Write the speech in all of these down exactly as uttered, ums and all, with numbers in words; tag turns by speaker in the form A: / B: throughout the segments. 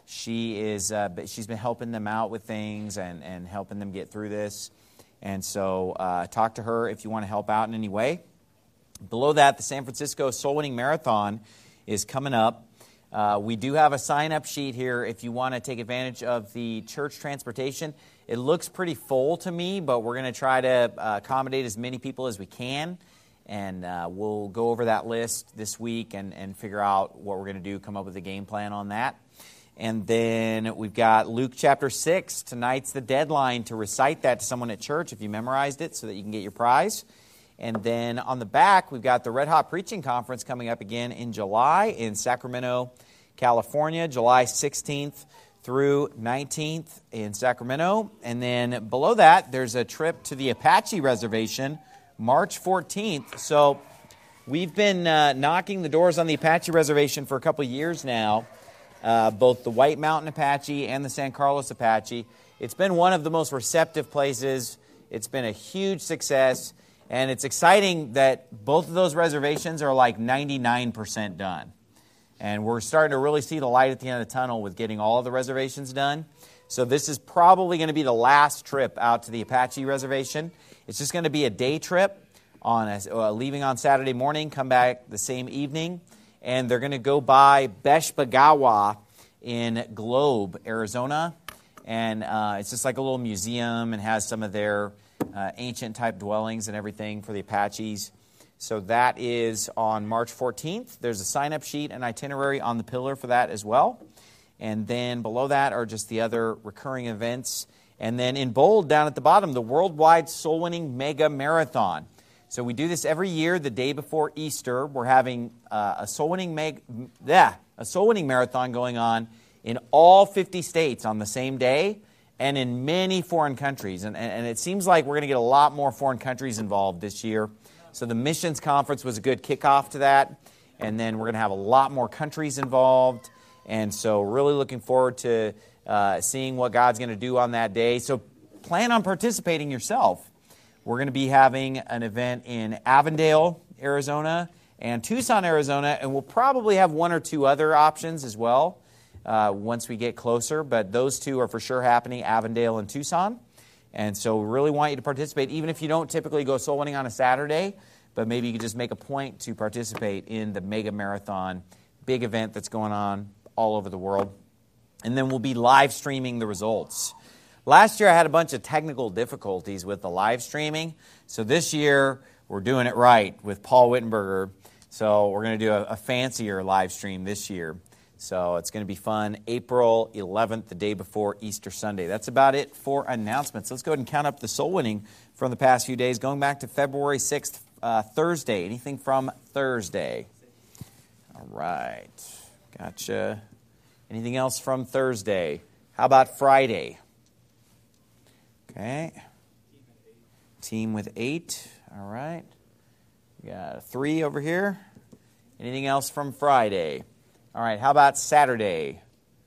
A: She is, uh, she's been helping them out with things and, and helping them get through this. And so uh, talk to her if you want to help out in any way. Below that, the San Francisco Soul Winning Marathon is coming up. Uh, we do have a sign-up sheet here if you want to take advantage of the church transportation. It looks pretty full to me, but we're going to try to uh, accommodate as many people as we can. And uh, we'll go over that list this week and, and figure out what we're going to do, come up with a game plan on that. And then we've got Luke chapter six. Tonight's the deadline to recite that to someone at church if you memorized it so that you can get your prize. And then on the back, we've got the Red Hot Preaching Conference coming up again in July in Sacramento, California, July sixteenth through nineteenth in Sacramento. And then below that, there's a trip to the Apache Reservation, March fourteenth. So we've been uh, knocking the doors on the Apache Reservation for a couple of years now. Uh, both the White Mountain Apache and the San Carlos Apache. It's been one of the most receptive places. It's been a huge success, and it's exciting that both of those reservations are like ninety-nine percent done. And we're starting to really see the light at the end of the tunnel with getting all of the reservations done. So this is probably going to be the last trip out to the Apache Reservation. It's just going to be a day trip, on a, uh, leaving on Saturday morning, come back the same evening. And they're going to go by Beshbagawa in Globe, Arizona. And uh, it's just like a little museum and has some of their uh, ancient-type dwellings and everything for the Apaches. So that is on March fourteenth. There's a sign-up sheet and itinerary on the pillar for that as well. And then below that are just the other recurring events. And then in bold down at the bottom, the Worldwide Soul Winning Mega Marathon. So we do this every year, the day before Easter. We're having uh, a soul winning meg- yeah, a soul winning marathon going on in all fifty states on the same day, and in many foreign countries. And, and it seems like we're going to get a lot more foreign countries involved this year. So the missions conference was a good kickoff to that, and then we're going to have a lot more countries involved. And so really looking forward to uh, seeing what God's going to do on that day. So plan on participating yourself. We're going to be having an event in Avondale, Arizona, and Tucson, Arizona, and we'll probably have one or two other options as well uh, once we get closer, but those two are for sure happening, Avondale and Tucson. And so we really want you to participate, even if you don't typically go soul winning on a Saturday, but maybe you could just make a point to participate in the Mega Marathon, big event that's going on all over the world. And then we'll be live streaming the results. Last year, I had a bunch of technical difficulties with the live streaming. So this year, we're doing it right with Paul Wittenberger. So we're going to do a, a fancier live stream this year. So it's going to be fun. April eleventh, the day before Easter Sunday. That's about it for announcements. Let's go ahead and count up the soul winning from the past few days. Going back to February sixth, uh, Thursday. Anything from Thursday? All right. Gotcha. Anything else from Thursday? How about Friday? Okay. Team with eight. All right. We got a three over here. Anything else from Friday? All right. How about Saturday?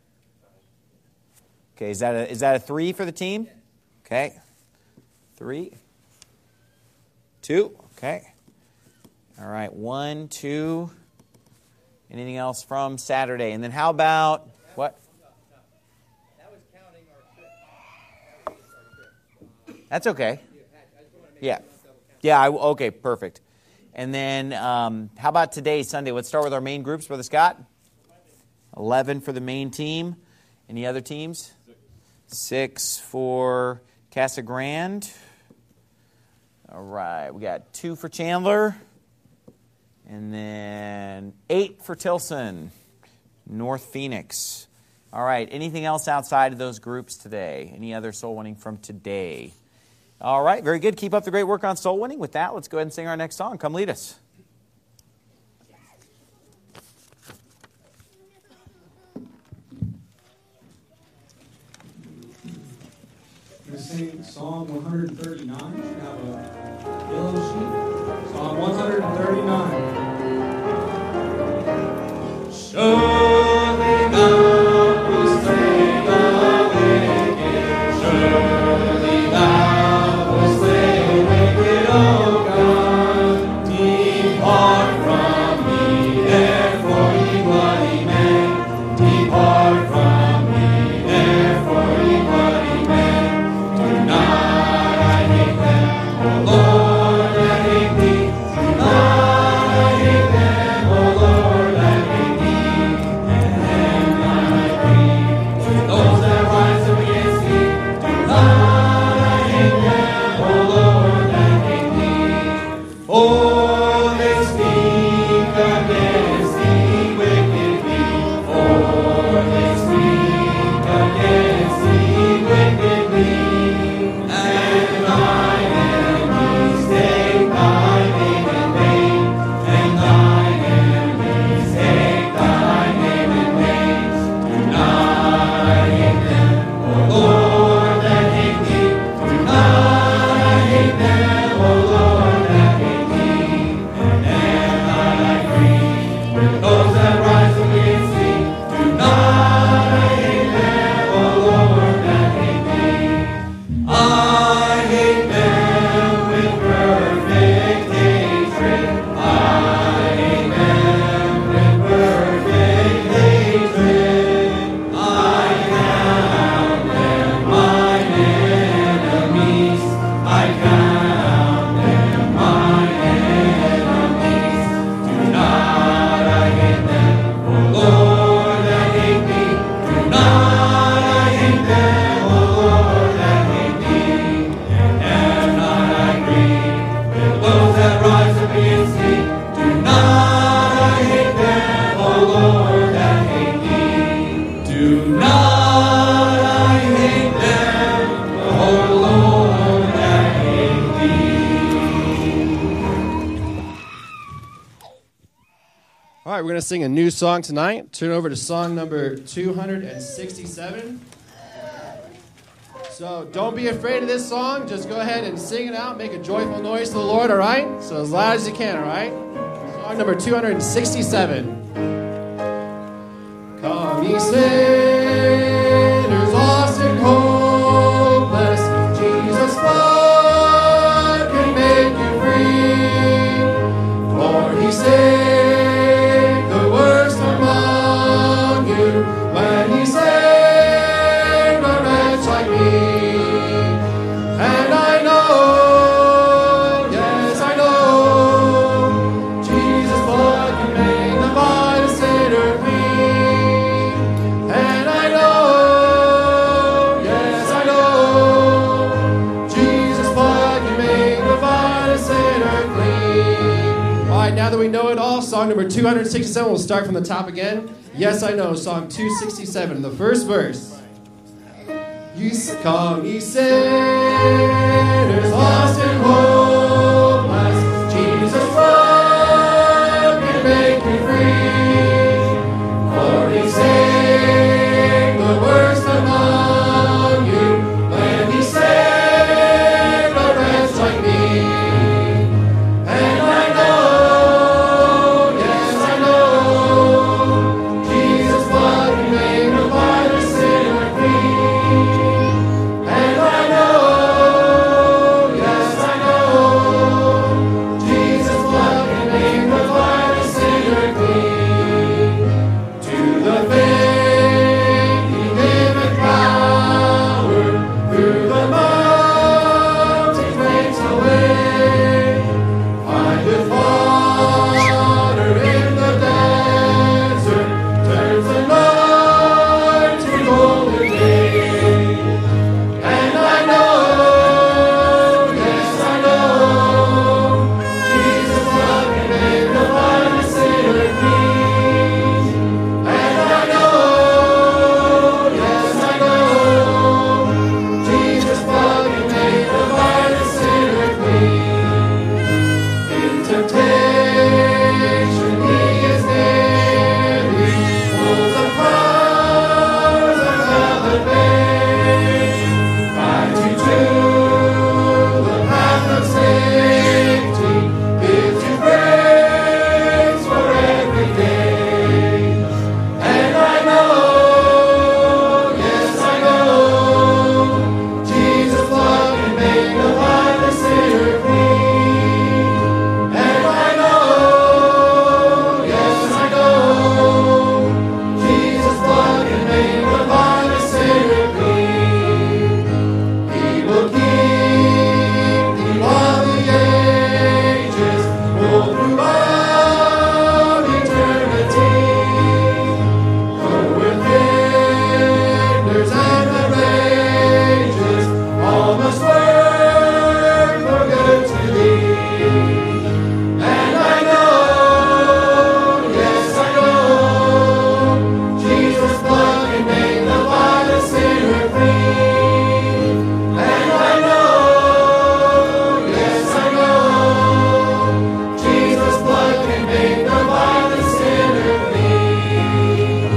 A: Okay. Is that a, is that a three for the team? Okay. Three. Two. Okay. All right. One, two. Anything else from Saturday? And then how about what? That's okay. Yeah. Yeah, I, okay, perfect. And then um, how about today, Sunday? Let's start with our main groups, Brother Scott. eleven for the main team. Any other teams? Six, Six for Casa Grande. All right, we got two for Chandler. And then eight for Tilson, North Phoenix. All right, anything else outside of those groups today? Any other soul winning from today? All right, very good. Keep up the great work on soul winning. With that, let's go ahead and sing our next song. Come lead us.
B: We're going to sing Psalm one thirty-nine. We have a yellow sheet. Psalm one thirty-nine. Surely thou wilt slay the wicked. Surely thou wilt slay the wicked, O God. Depart from me, therefore, ye bloody men. Depart from me. not I hate them, O Lord, that hate thee.
C: All right, we're going to sing a new song tonight. Turn over to song number two hundred sixty-seven. So don't be afraid of this song. Just go ahead and sing it out. Make a joyful noise to the Lord, all right? So as loud as you can, all right? Song number two hundred sixty-seven. Come, ye sinners, lost and hopeless, Jesus' blood can make you free. For he saved the worst among you when he saved a wretch like me. And I know, yes I know, Jesus' blood can make the vilest sinner clean. And I know, yes I know, Jesus' blood can make the vilest sinner clean. All right, now that we know it all, song number two hundred sixty-seven, we'll start from the top again. Yes I know, song two sixty-seven, the first verse. You come, ye sinners, lost and hopeless, Jesus' blood can make you free. For he saved the worst among you when he saved a wretch like me. And I know, yes I know, Jesus' blood can make the vilest sinner clean. And I know, yes I know, Jesus' blood can make the vilest sinner clean. To the faint he giveth power, through the mountains makes a way. Findeth water in the desert, turns the night to golden day. And I know, yes I know, Jesus' blood can make the vilest sinner clean. And I know, yes I know, Jesus' blood can make the vilest sinner clean. In temptation he is near thee, pulls the powers of hell at bay. Guide you to the path of safety, gives you grace for every day. And I know, yes I know, Jesus' blood can make the vilest sinner clean. And I know, yes I know, Jesus' blood can make the vilest sinner clean. He will keep thee all the ages, all throughout eternity. Though with hinders and the rages, all must work for good to thee. And I know, yes I know, Jesus' blood can make the vilest sinner clean. And I know, yes I know, Jesus' blood can make the vilest sinner clean.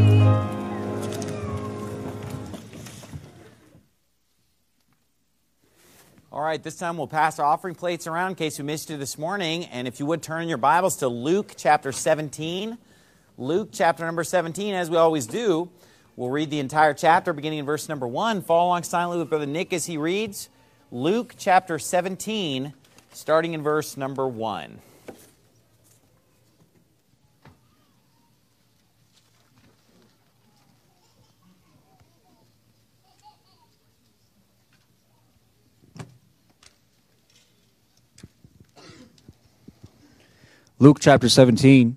A: All right, this time we'll pass our offering plates around in case we missed you this morning. And if you would turn your Bibles to Luke chapter seventeen. Luke chapter number seventeen, as we always do. We'll read the entire chapter beginning in verse number one. Follow along silently with Brother Nick as he reads. Luke chapter seventeen, starting in verse number one.
D: Luke chapter seventeen.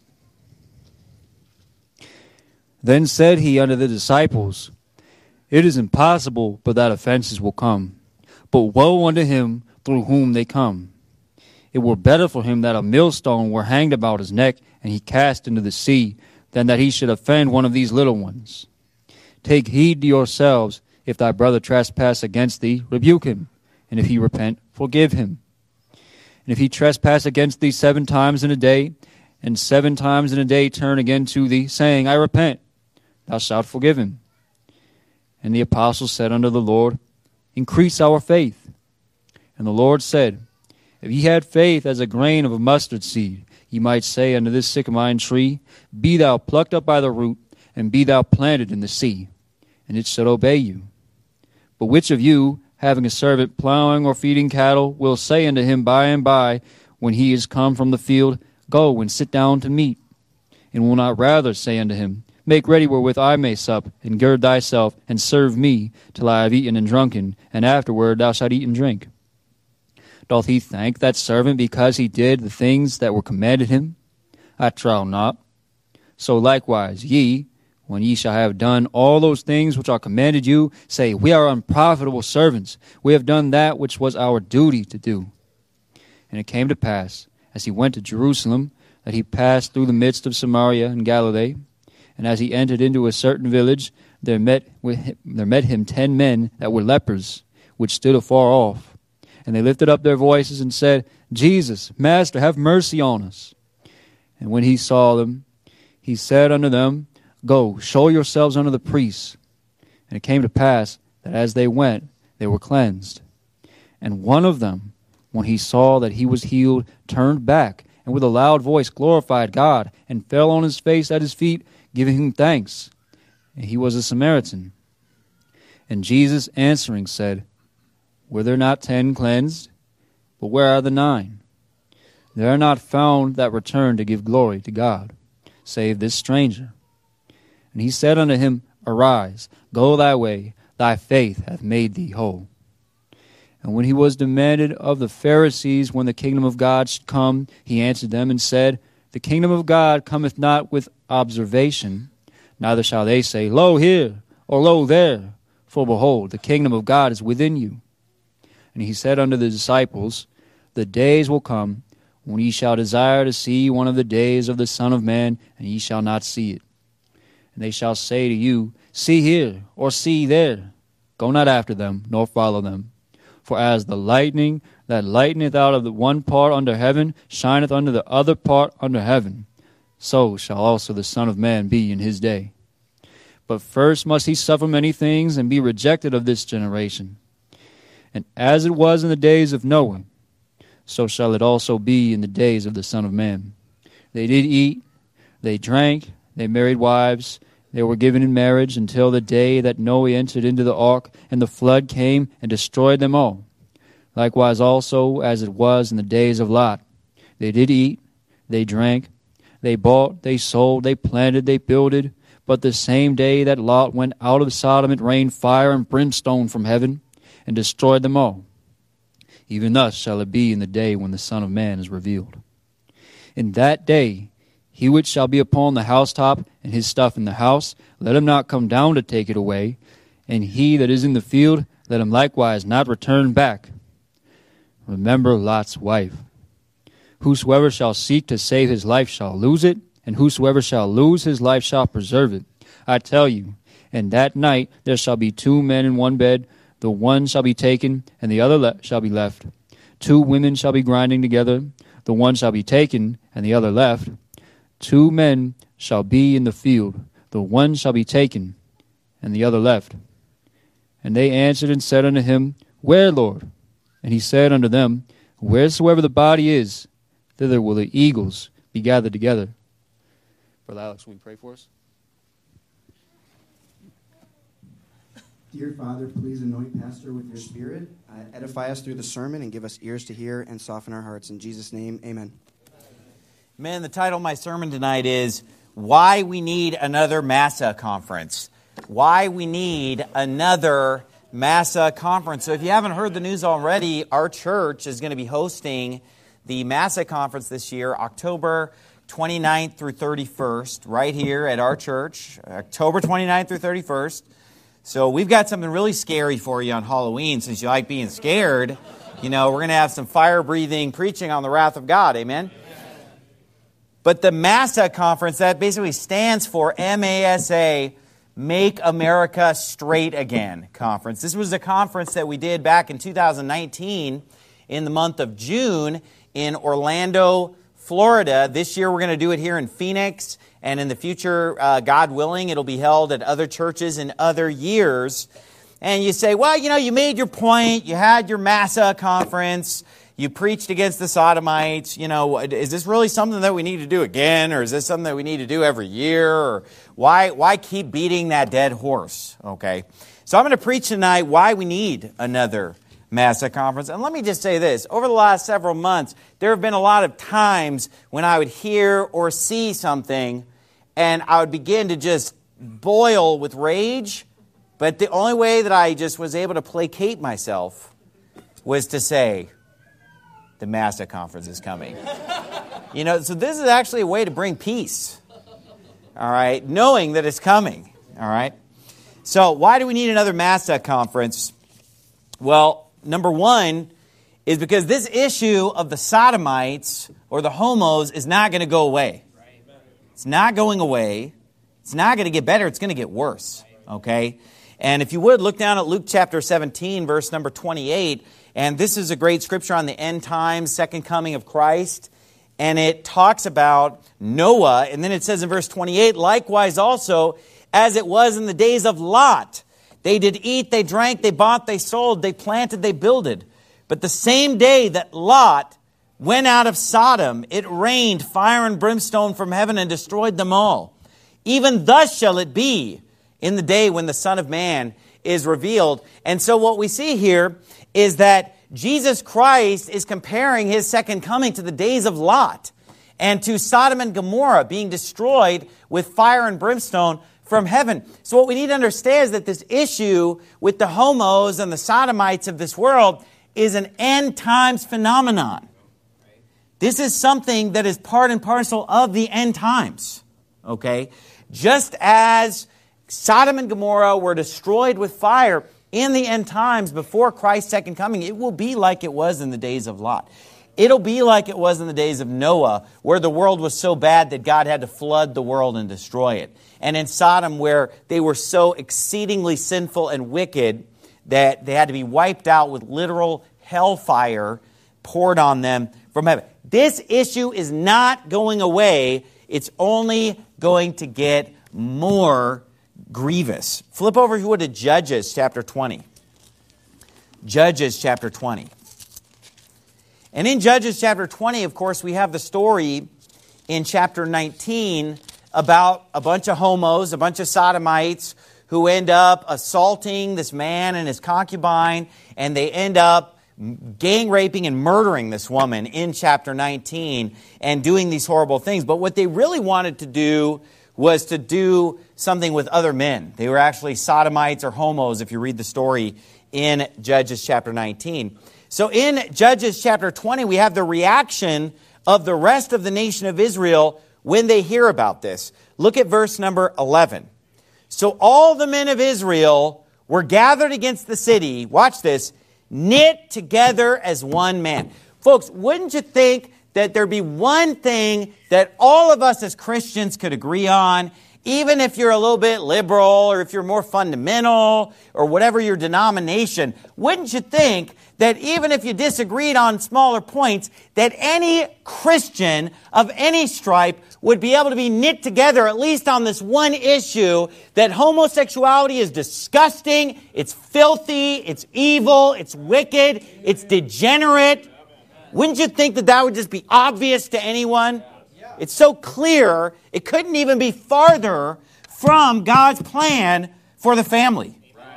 D: Then said he unto the disciples, It is impossible but that offenses will come, but woe unto him through whom they come. It were better for him that a millstone were hanged about his neck, and he cast into the sea, than that he should offend one of these little ones. Take heed to yourselves. If thy brother trespass against thee, rebuke him. And if he repent, forgive him. And if he trespass against thee seven times in a day, and seven times in a day turn again to thee, saying, I repent, thou shalt forgive him. And the apostles said unto the Lord, Increase our faith. And the Lord said, If ye had faith as a grain of a mustard seed, ye might say unto this sycamore tree, Be thou plucked up by the root, and be thou planted in the sea, and it shall obey you. But which of you, having a servant plowing or feeding cattle, will say unto him by and by, when he is come from the field, Go and sit down to meat? And will not rather say unto him, Make ready wherewith I may sup, and gird thyself, and serve me, till I have eaten and drunken, and afterward thou shalt eat and drink? Doth he thank that servant because he did the things that were commanded him? I trow not. So likewise ye, when ye shall have done all those things which are commanded you, say, We are unprofitable servants. We have done that which was our duty to do. And it came to pass, as he went to Jerusalem, that he passed through the midst of Samaria and Galilee. And as he entered into a certain village, there met, with him, there met him ten men that were lepers, which stood afar off. And they lifted up their voices and said, Jesus, Master, have mercy on us. And when he saw them, he said unto them, Go, show yourselves unto the priests. And it came to pass that as they went, they were cleansed. And one of them, when he saw that he was healed, turned back, and with a loud voice glorified God, and fell on his face at his feet, giving him thanks. And he was a Samaritan. And Jesus answering said, Were there not ten cleansed? But where are the nine? There are not found that return to give glory to God, save this stranger. And he said unto him, Arise, go thy way, thy faith hath made thee whole. And when he was demanded of the Pharisees when the kingdom of God should come, he answered them and said, The kingdom of God cometh not with observation, neither shall they say, Lo here, or lo there, for behold, the kingdom of God is within you. And he said unto the disciples, The days will come, when ye shall desire to see one of the days of the Son of Man, and ye shall not see it. And they shall say to you, See here, or see there. Go not after them, nor follow them. For as the lightning that lighteneth out of the one part under heaven shineth unto the other part under heaven, so shall also the Son of Man be in his day. But first must he suffer many things, and be rejected of this generation. And as it was in the days of Noah, so shall it also be in the days of the Son of Man. They did eat, they drank, they married wives, they were given in marriage until the day that Noah entered into the ark, and the flood came and destroyed them all. Likewise also as it was in the days of Lot. They did eat, they drank, they bought, they sold, they planted, they builded. But the same day that Lot went out of Sodom, it rained fire and brimstone from heaven, and destroyed them all. Even thus shall it be in the day when the Son of Man is revealed. In that day, he which shall be upon the housetop, and his stuff in the house, let him not come down to take it away. And he that is in the field, let him likewise not return back. Remember Lot's wife. Whosoever shall seek to save his life shall lose it, and whosoever shall lose his life shall preserve it. I tell you, in that night there shall be two men in one bed, the one shall be taken, and the other le- shall be left. Two women shall be grinding together, the one shall be taken, and the other left. Two men shall be in the field, the one shall be taken, and the other left. And they answered and said unto him, Where, Lord? And he said unto them, Wheresoever the body is, thither will the eagles be gathered together. Brother Alex, will you pray for us?
E: Dear Father, please anoint Pastor with your Spirit. Uh, edify us through the sermon and give us ears to hear and soften our hearts. In Jesus' name, amen.
A: Man, the title of my sermon tonight is Why We Need Another Massa Conference. Why we need another Massa Conference. So if you haven't heard the news already, our church is going to be hosting the Massa Conference this year, October twenty-ninth through thirty-first, right here at our church, October twenty-ninth through thirty-first. So we've got something really scary for you on Halloween. Since you like being scared, you know, we're going to have some fire-breathing preaching on the wrath of God. Amen? But the Massa Conference, that basically stands for M A S A, Make America Straight Again conference. This was a conference that we did back in two thousand nineteen in the month of June in Orlando, Florida. This year we're going to do it here in Phoenix, and in the future, uh, God willing, it'll be held at other churches in other years. And you say, well, you know, you made your point, you had your Massa conference, you preached against the Sodomites, you know, is this really something that we need to do again, or is this something that we need to do every year, or why, why keep beating that dead horse, okay? So I'm going to preach tonight why we need another Massa conference. And let me just say this, over the last several months, there have been a lot of times when I would hear or see something, and I would begin to just boil with rage, but the only way that I just was able to placate myself was to say, the Massa conference is coming. You know, so this is actually a way to bring peace, all right, knowing that it's coming, all right? So why do we need another Massa conference? Well, number one is because this issue of the Sodomites or the homos is not going to go away. It's not going away. It's not going to get better. It's going to get worse, okay? And if you would, look down at Luke chapter seventeen, verse number twenty-eight. And this is a great scripture on the end times, second coming of Christ. And it talks about Noah. And then it says in verse twenty-eight, likewise also, as it was in the days of Lot. They did eat, they drank, they bought, they sold, they planted, they builded. But the same day that Lot went out of Sodom, it rained fire and brimstone from heaven and destroyed them all. Even thus shall it be in the day when the Son of Man is revealed. And so what we see here is that Jesus Christ is comparing his second coming to the days of Lot and to Sodom and Gomorrah being destroyed with fire and brimstone from heaven. So what we need to understand is that this issue with the homos and the sodomites of this world is an end times phenomenon. This is something that is part and parcel of the end times. Okay? Just as Sodom and Gomorrah were destroyed with fire in the end times before Christ's second coming, it will be like it was in the days of Lot. It'll be like it was in the days of Noah, where the world was so bad that God had to flood the world and destroy it. And in Sodom, where they were so exceedingly sinful and wicked that they had to be wiped out with literal hellfire poured on them from heaven. This issue is not going away. It's only going to get more grievous. Flip over, if you would, to Judges chapter twenty. Judges chapter twenty. And in Judges chapter twenty, of course, we have the story in chapter nineteen about a bunch of homos, a bunch of sodomites who end up assaulting this man and his concubine, and they end up gang raping and murdering this woman in chapter nineteen and doing these horrible things. But what they really wanted to do was to do something with other men. They were actually sodomites or homos, if you read the story in Judges chapter nineteen. So in Judges chapter twenty, we have the reaction of the rest of the nation of Israel when they hear about this. Look at verse number eleven. So all the men of Israel were gathered against the city, watch this, knit together as one man. Folks, wouldn't you think that there'd be one thing that all of us as Christians could agree on, even if you're a little bit liberal or if you're more fundamental or whatever your denomination? Wouldn't you think that even if you disagreed on smaller points, that any Christian of any stripe would be able to be knit together at least on this one issue, that homosexuality is disgusting, it's filthy, it's evil, it's wicked, it's degenerate? Wouldn't you think that that would just be obvious to anyone? It's so clear, it couldn't even be farther from God's plan for the family.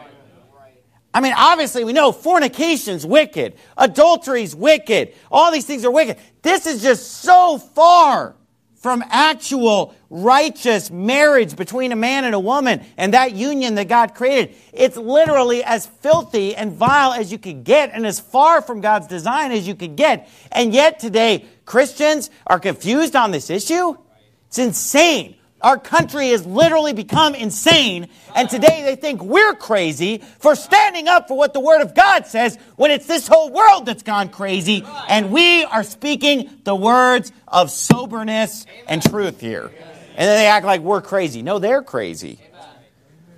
A: I mean, obviously we know fornication's wicked, adultery's wicked, all these things are wicked. This is just so far from actual righteous marriage between a man and a woman and that union that God created. It's literally as filthy and vile as you could get and as far from God's design as you could get. And yet today, Christians are confused on this issue. It's insane. Our country has literally become insane, and today they think we're crazy for standing up for what the Word of God says when it's this whole world that's gone crazy, and we are speaking the words of soberness and truth here. And then they act like we're crazy. No, they're crazy.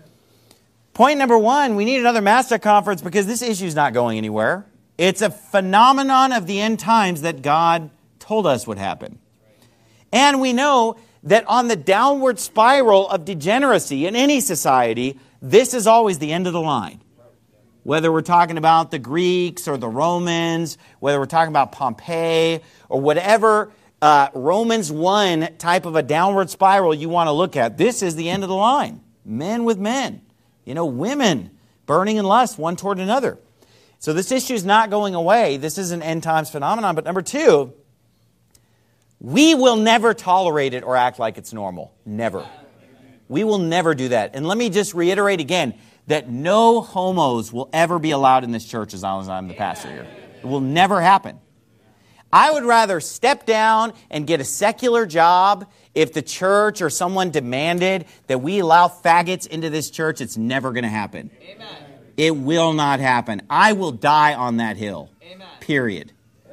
A: Point number one, we need another Master Conference because this issue is not going anywhere. It's a phenomenon of the end times that God told us would happen. And we know that on the downward spiral of degeneracy in any society, this is always the end of the line. Whether we're talking about the Greeks or the Romans, whether we're talking about Pompeii, or whatever uh, Romans one type of a downward spiral you want to look at, this is the end of the line. Men with men. You know, women burning in lust one toward another. So this issue is not going away. This is an end times phenomenon. But number two, we will never tolerate it or act like it's normal. Never. We will never do that. And let me just reiterate again that no homos will ever be allowed in this church as long as I'm the pastor here. It will never happen. I would rather step down and get a secular job if the church or someone demanded that we allow faggots into this church. It's never going to happen. Amen. It will not happen. I will die on that hill. Amen. Period.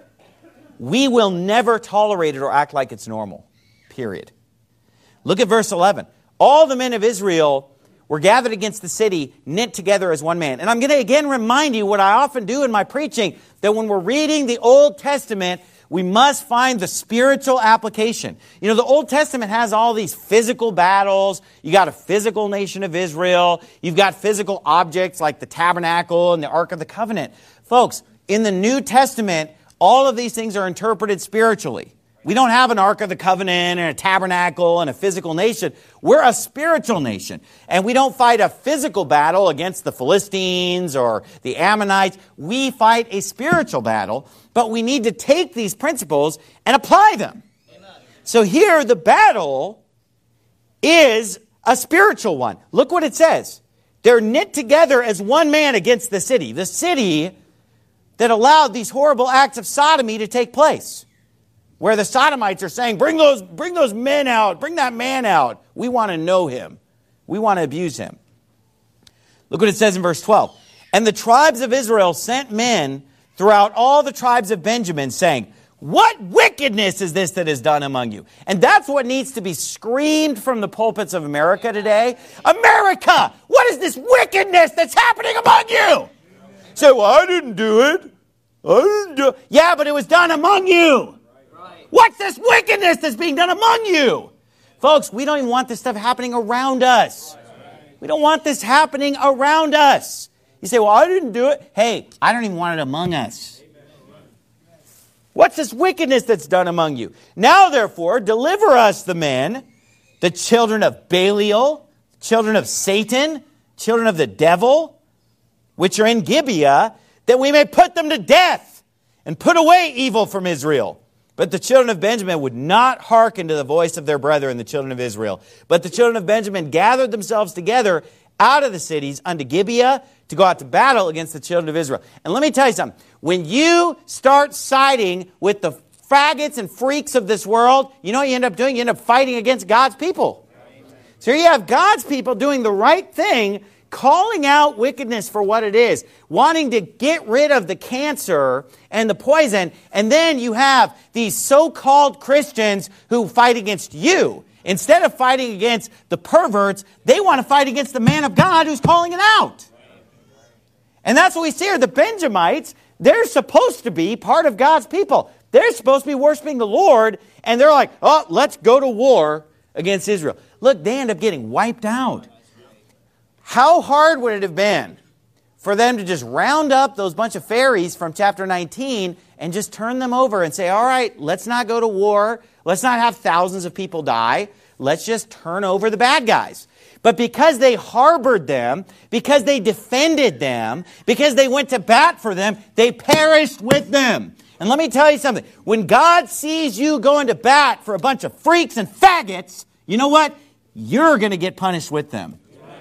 A: We will never tolerate it or act like it's normal. Period. Look at verse eleven. All the men of Israel were gathered against the city, knit together as one man. And I'm going to again remind you what I often do in my preaching, that when we're reading the Old Testament, we must find the spiritual application. You know, the Old Testament has all these physical battles. You got a physical nation of Israel. You've got physical objects like the tabernacle and the Ark of the Covenant. Folks, in the New Testament, all of these things are interpreted spiritually. We don't have an Ark of the Covenant and a tabernacle and a physical nation. We're a spiritual nation. And we don't fight a physical battle against the Philistines or the Ammonites. We fight a spiritual battle, but we need to take these principles and apply them. Amen. So here the battle is a spiritual one. Look what it says. They're knit together as one man against the city. The city that allowed these horrible acts of sodomy to take place. Where the Sodomites are saying, bring those, bring those men out, bring that man out. We want to know him. We want to abuse him. Look what it says in verse twelve. And the tribes of Israel sent men throughout all the tribes of Benjamin, saying, what wickedness is this that is done among you? And that's what needs to be screamed from the pulpits of America today. America, what is this wickedness that's happening among you? Say, well, I didn't do it. I didn't do it. Yeah, but it was done among you. What's this wickedness that's being done among you? Folks, we don't even want this stuff happening around us. We don't want this happening around us. You say, well, I didn't do it. Hey, I don't even want it among us. What's this wickedness that's done among you? Now, therefore, deliver us the men, the children of Belial, children of Satan, children of the devil, which are in Gibeah, that we may put them to death and put away evil from Israel. But the children of Benjamin would not hearken to the voice of their brethren, the children of Israel. But the children of Benjamin gathered themselves together out of the cities unto Gibeah to go out to battle against the children of Israel. And let me tell you something. When you start siding with the faggots and freaks of this world, you know what you end up doing? You end up fighting against God's people. So here you have God's people doing the right thing, calling out wickedness for what it is, wanting to get rid of the cancer and the poison, and then you have these so-called Christians who fight against you. Instead of fighting against the perverts, they want to fight against the man of God who's calling it out. And that's what we see here. The Benjamites, they're supposed to be part of God's people. They're supposed to be worshiping the Lord, and they're like, oh, let's go to war against Israel. Look, they end up getting wiped out. How hard would it have been for them to just round up those bunch of fairies from chapter nineteen and just turn them over and say, all right, let's not go to war. Let's not have thousands of people die. Let's just turn over the bad guys. But because they harbored them, because they defended them, because they went to bat for them, they perished with them. And let me tell you something. When God sees you going to bat for a bunch of freaks and faggots, you know what? You're going to get punished with them.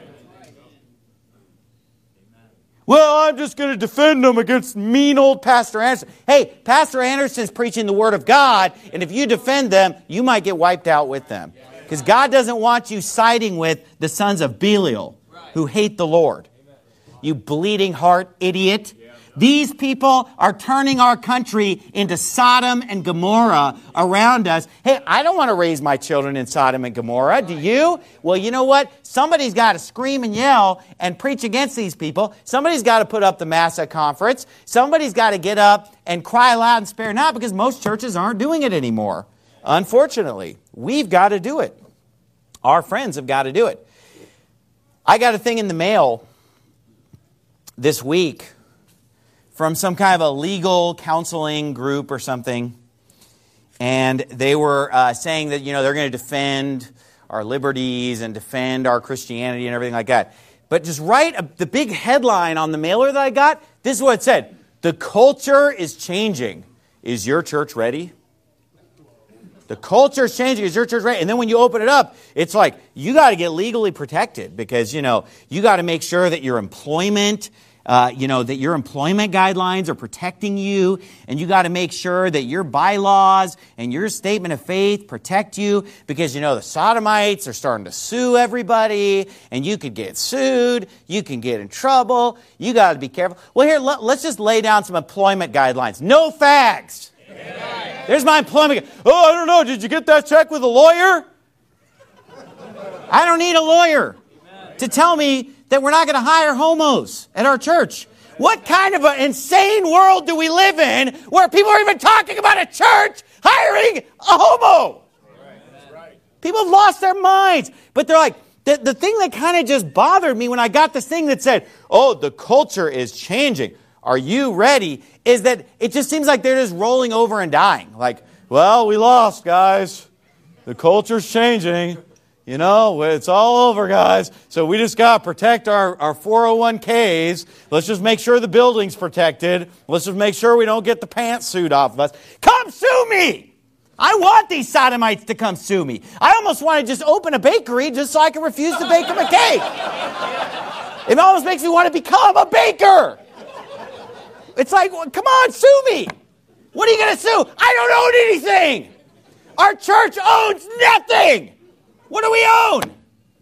A: Well, I'm just going to defend them against mean old Pastor Anderson. Hey, Pastor Anderson's preaching the Word of God, and if you defend them, you might get wiped out with them. Because God doesn't want you siding with the sons of Belial, who hate the Lord. You bleeding heart idiot. These people are turning our country into Sodom and Gomorrah around us. Hey, I don't want to raise my children in Sodom and Gomorrah. Do you? Well, you know what? Somebody's got to scream and yell and preach against these people. Somebody's got to put up the Massa conference. Somebody's got to get up and cry loud and spare not, because most churches aren't doing it anymore. Unfortunately, we've got to do it. Our friends have got to do it. I got a thing in the mail this week from some kind of a legal counseling group or something. And they were uh, saying that, you know, they're going to defend our liberties and defend our Christianity and everything like that. But just write a, the big headline on the mailer that I got. This is what it said. The culture is changing. Is your church ready? The culture is changing. Is your church ready? And then when you open it up, it's like, you got to get legally protected because, you know, you got to make sure that your employment, uh, you know, that your employment guidelines are protecting you. And you got to make sure that your bylaws and your statement of faith protect you because, you know, the Sodomites are starting to sue everybody and you could get sued. You can get in trouble. You got to be careful. Well, here, let, let's just lay down some employment guidelines. No fags. There's my employment. Oh, I don't know. Did you get that check with a lawyer? I don't need a lawyer to tell me that we're not going to hire homos at our church. What kind of an insane world do we live in where people are even talking about a church hiring a homo? People have lost their minds. But they're like, the, the thing that kind of just bothered me when I got this thing that said, oh, the culture is changing. Are you ready? Is that it just seems like they're just rolling over and dying. Like, well, we lost, guys. The culture's changing. You know, it's all over, guys. So we just got to protect our, our four oh one k's. Let's just make sure the building's protected. Let's just make sure we don't get the pantsuit off of us. Come sue me! I want these sodomites to come sue me. I almost want to just open a bakery just so I can refuse to bake them a cake. It almost makes me want to become a baker. It's like, well, come on, sue me. What are you going to sue? I don't own anything. Our church owns nothing. What do we own?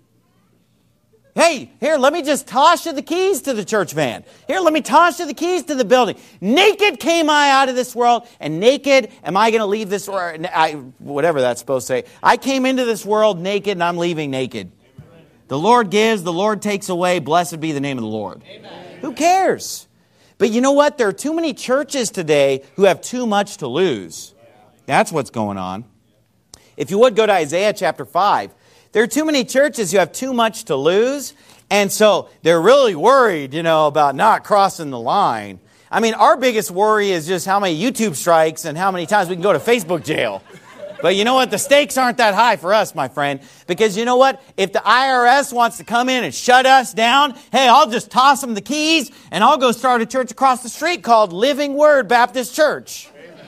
A: Hey, here, let me just toss you the keys to the church van. Here, let me toss you the keys to the building. Naked came I out of this world, and naked am I going to leave this world. I, whatever that's supposed to say. I came into this world naked, and I'm leaving naked. The Lord gives, the Lord takes away. Blessed be the name of the Lord. Amen. Who cares? But you know what? There are too many churches today who have too much to lose. That's what's going on. If you would go to Isaiah chapter five, there are too many churches who have too much to lose. And so they're really worried, you know, about not crossing the line. I mean, our biggest worry is just how many YouTube strikes and how many times we can go to Facebook jail. But you know what? The stakes aren't that high for us, my friend. Because you know what? If the I R S wants to come in and shut us down, hey, I'll just toss them the keys and I'll go start a church across the street called Living Word Baptist Church.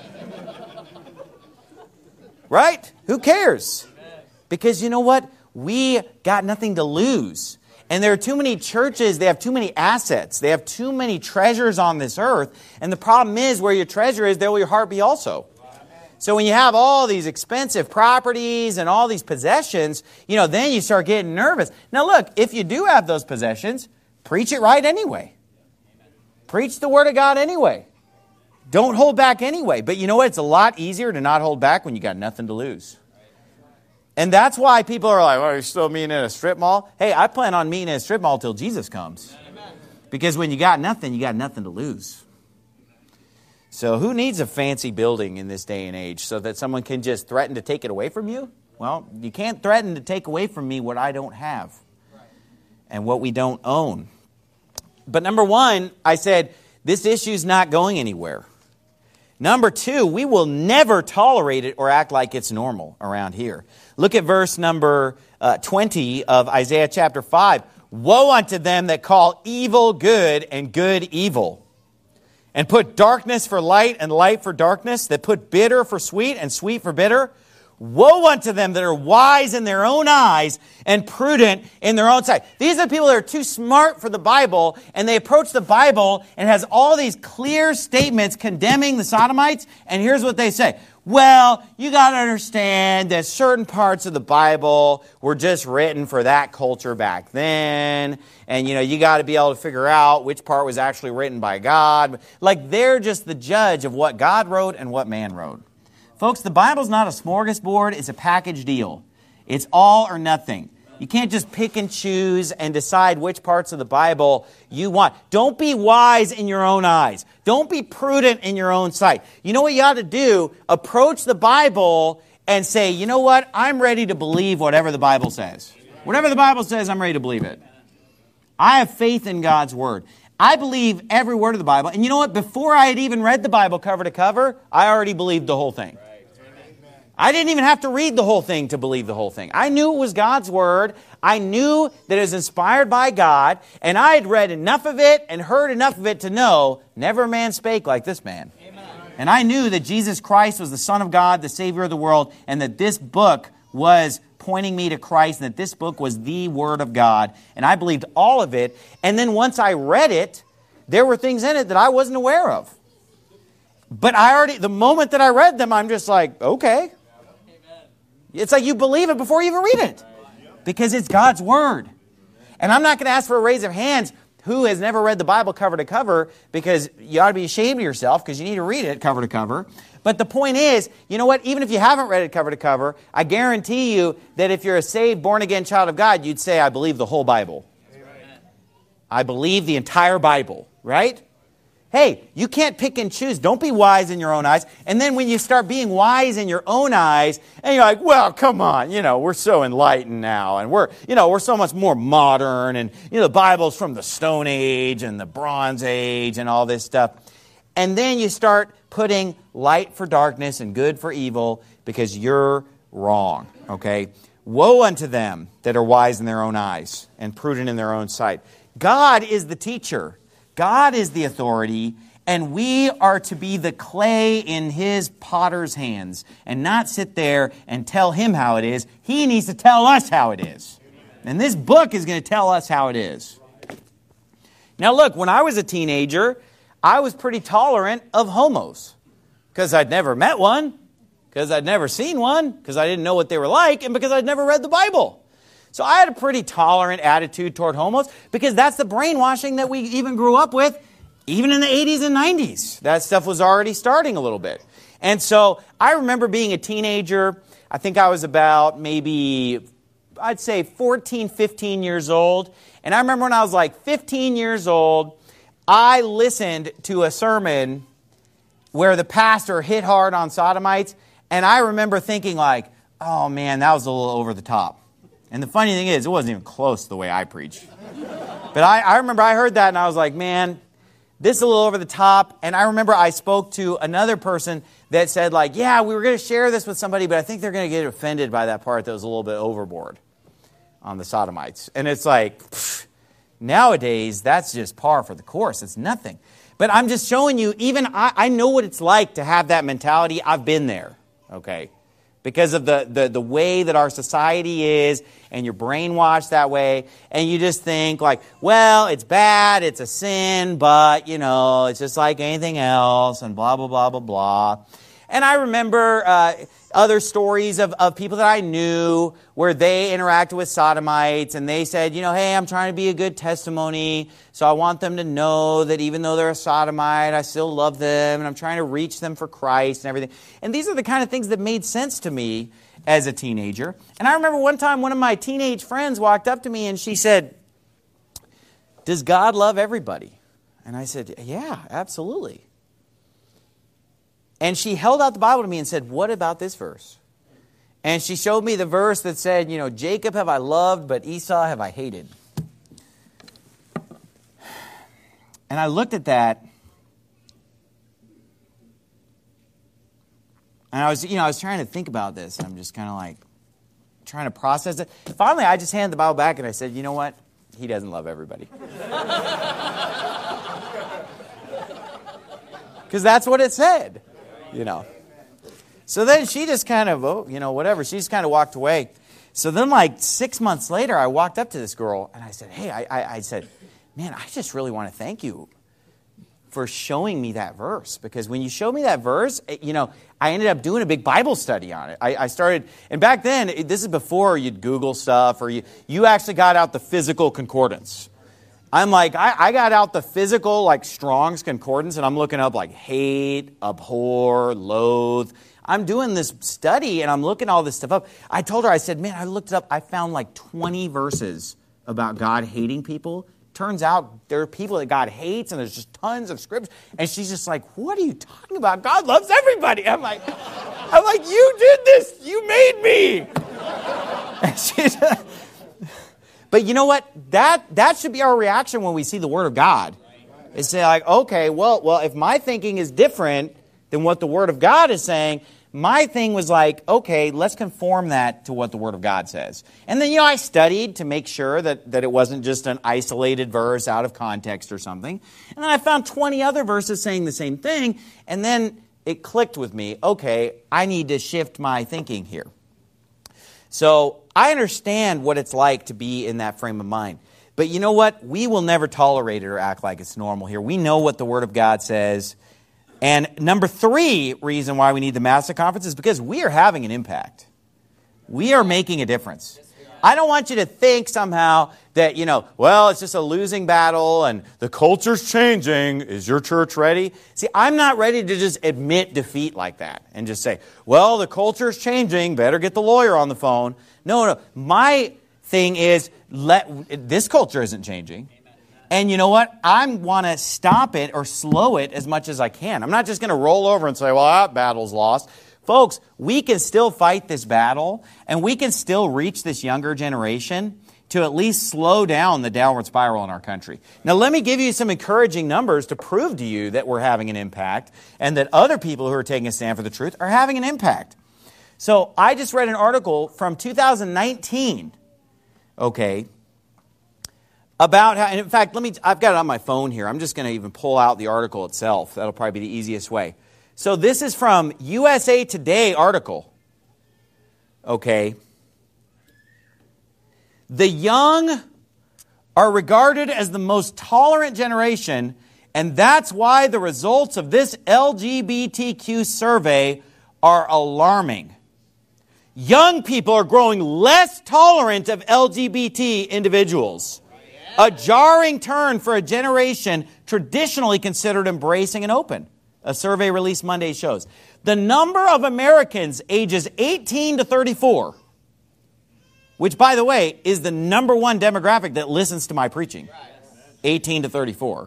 A: Right? Who cares? Because you know what? We got nothing to lose. And there are too many churches, they have too many assets. They have too many treasures on this earth. And the problem is, where your treasure is, there will your heart be also. So when you have all these expensive properties and all these possessions, you know, then you start getting nervous. Now look, if you do have those possessions, preach it right anyway. Preach the Word of God anyway. Don't hold back anyway. But you know what? It's a lot easier to not hold back when you got nothing to lose. And that's why people are like, well, you're still meeting in a strip mall? Hey, I plan on meeting in a strip mall till Jesus comes. Because when you got nothing, you got nothing to lose. So who needs a fancy building in this day and age so that someone can just threaten to take it away from you? Well, you can't threaten to take away from me what I don't have and what we don't own. But number one, I said, this issue's not going anywhere. Number two, we will never tolerate it or act like it's normal around here. Look at verse number uh, twenty of Isaiah chapter five. Woe unto them that call evil good and good evil, and put darkness for light and light for darkness, that put bitter for sweet and sweet for bitter. Woe unto them that are wise in their own eyes and prudent in their own sight. These are people that are too smart for the Bible, and they approach the Bible and it has all these clear statements condemning the Sodomites, and here's what they say. well, you got to understand that certain parts of the Bible were just written for that culture back then. And, you know, you got to be able to figure out which part was actually written by God. Like, they're just the judge of what God wrote and what man wrote. Folks, the Bible's not a smorgasbord. It's a package deal. It's all or nothing. You can't just pick and choose and decide which parts of the Bible you want. Don't be wise in your own eyes. Don't be prudent in your own sight. You know what you ought to do? Approach the Bible and say, you know what? I'm ready to believe whatever the Bible says. Whatever the Bible says, I'm ready to believe it. I have faith in God's Word. I believe every word of the Bible. And you know what? Before I had even read the Bible cover to cover, I already believed the whole thing. I didn't even have to read the whole thing to believe the whole thing. I knew it was God's Word. I knew that it was inspired by God. And I had read enough of it and heard enough of it to know never man spake like this man. Amen. And I knew that Jesus Christ was the Son of God, the Savior of the world, and that this book was pointing me to Christ, and that this book was the Word of God. And I believed all of it. And then once I read it, there were things in it that I wasn't aware of. But I already, the moment that I read them, I'm just like, okay. It's like you believe it before you even read it. Because it's God's Word. And I'm not going to ask for a raise of hands who has never read the Bible cover to cover, because you ought to be ashamed of yourself because you need to read it cover to cover. But the point is, you know what? Even if you haven't read it cover to cover, I guarantee you that if you're a saved, born-again child of God, you'd say, I believe the whole Bible. Amen. I believe the entire Bible, right? Hey, you can't pick and choose. Don't be wise in your own eyes. And then when you start being wise in your own eyes, and you're like, well, come on, you know, we're so enlightened now, and we're, you know, we're so much more modern, and, you know, the Bible's from the Stone Age and the Bronze Age and all this stuff. And then you start putting light for darkness and good for evil because you're wrong, okay? Woe unto them that are wise in their own eyes and prudent in their own sight. God is the teacher. God is the authority, and we are to be the clay in His potter's hands and not sit there and tell Him how it is. He needs to tell us how it is. And this book is going to tell us how it is. Now look, when I was a teenager, I was pretty tolerant of homos because I'd never met one, because I'd never seen one, because I didn't know what they were like, and because I'd never read the Bible. So I had a pretty tolerant attitude toward homos because that's the brainwashing that we even grew up with, even in the eighties and nineties. That stuff was already starting a little bit. And so I remember being a teenager. I think I was about maybe, I'd say fourteen, fifteen years old. And I remember when I was like fifteen years old, I listened to a sermon where the pastor hit hard on sodomites. And I remember thinking like, oh man, that was a little over the top. And the funny thing is, it wasn't even close to the way I preach. But I, I remember I heard that and I was like, man, this is a little over the top. And I remember I spoke to another person that said like, yeah, we were going to share this with somebody, but I think they're going to get offended by that part that was a little bit overboard on the sodomites. And it's like, pfft, nowadays, that's just par for the course. It's nothing. But I'm just showing you, even I, I know what it's like to have that mentality. I've been there, okay? Because of the, the, the way that our society is, and you're brainwashed that way, and you just think like, well, it's bad, it's a sin, but, you know, it's just like anything else, and blah, blah, blah, blah, blah. And I remember uh, other stories of, of people that I knew where they interacted with sodomites, and they said, you know, hey, I'm trying to be a good testimony, so I want them to know that even though they're a sodomite, I still love them, and I'm trying to reach them for Christ and everything. And these are the kind of things that made sense to me as a teenager. And I remember one time one of my teenage friends walked up to me, and she said, does God love everybody? And I said, yeah, absolutely. And she held out the Bible to me and said, what about this verse? And she showed me the verse that said, you know, Jacob have I loved, but Esau have I hated. And I looked at that, and I was, you know, I was trying to think about this. I'm just kind of like trying to process it. Finally, I just handed the Bible back and I said, you know what? He doesn't love everybody. Because that's what it said. You know. So then she just kind of, oh, you know, whatever. She just kind of walked away. So then like six months later, I walked up to this girl and I said, hey, I, I, I said, man, I just really want to thank you for showing me that verse. Because when you showed me that verse, you know, I ended up doing a big Bible study on it. I, I started, and back then, this is before you'd Google stuff, or you, you actually got out the physical concordance. I'm like, I, I got out the physical, like Strong's Concordance, and I'm looking up like hate, abhor, loathe. I'm doing this study, and I'm looking all this stuff up. I told her, I said, man, I looked it up. I found like twenty verses about God hating people. Turns out there are people that God hates, and there's just tons of scripture. And she's just like, what are you talking about? God loves everybody. I'm like, I'm like, you did this. You made me. And she's But you know what? That that should be our reaction when we see the Word of God. Is say like, okay, well, well, if my thinking is different than what the Word of God is saying, my thing was like, okay, let's conform that to what the Word of God says. And then, you know, I studied to make sure that, that it wasn't just an isolated verse out of context or something. And then I found twenty other verses saying the same thing. And then it clicked with me, okay, I need to shift my thinking here. So I understand what it's like to be in that frame of mind. But you know what? We will never tolerate it or act like it's normal here. We know what the Word of God says. And number three reason why we need the Massive Conference is because we are having an impact. We are making a difference. I don't want you to think somehow that, you know, well, it's just a losing battle and the culture's changing. Is your church ready? See, I'm not ready to just admit defeat like that and just say, well, the culture's changing. Better get the lawyer on the phone. No, no. My thing is, let this culture isn't changing. And you know what? I want to stop it or slow it as much as I can. I'm not just going to roll over and say, well, that battle's lost. Folks, we can still fight this battle, and we can still reach this younger generation to at least slow down the downward spiral in our country. Now, let me give you some encouraging numbers to prove to you that we're having an impact and that other people who are taking a stand for the truth are having an impact. So I just read an article from two thousand nineteen, okay, about how, and in fact, let me, I've got it on my phone here. I'm just going to even pull out the article itself. That'll probably be the easiest way. So this is from U S A Today article. Okay. The young are regarded as the most tolerant generation, and that's why the results of this L G B T Q survey are alarming. Young people are growing less tolerant of L G B T individuals. A jarring turn for a generation traditionally considered embracing and open. A survey released Monday shows. The number of Americans ages eighteen to thirty-four, which, by the way, is the number one demographic that listens to my preaching, eighteen to thirty-four.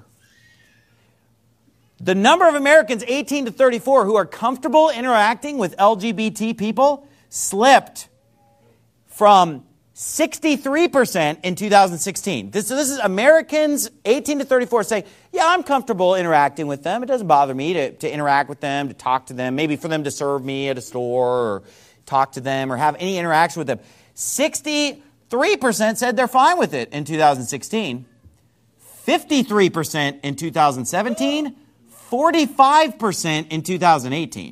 A: The number of Americans eighteen to thirty-four who are comfortable interacting with L G B T people slipped from sixty-three percent in two thousand sixteen. This, so this is Americans eighteen to thirty-four saying, yeah, I'm comfortable interacting with them. It doesn't bother me to, to interact with them, to talk to them, maybe for them to serve me at a store or talk to them or have any interaction with them. sixty-three percent said they're fine with it in two thousand sixteen. fifty-three percent in two thousand seventeen. forty-five percent in two thousand eighteen.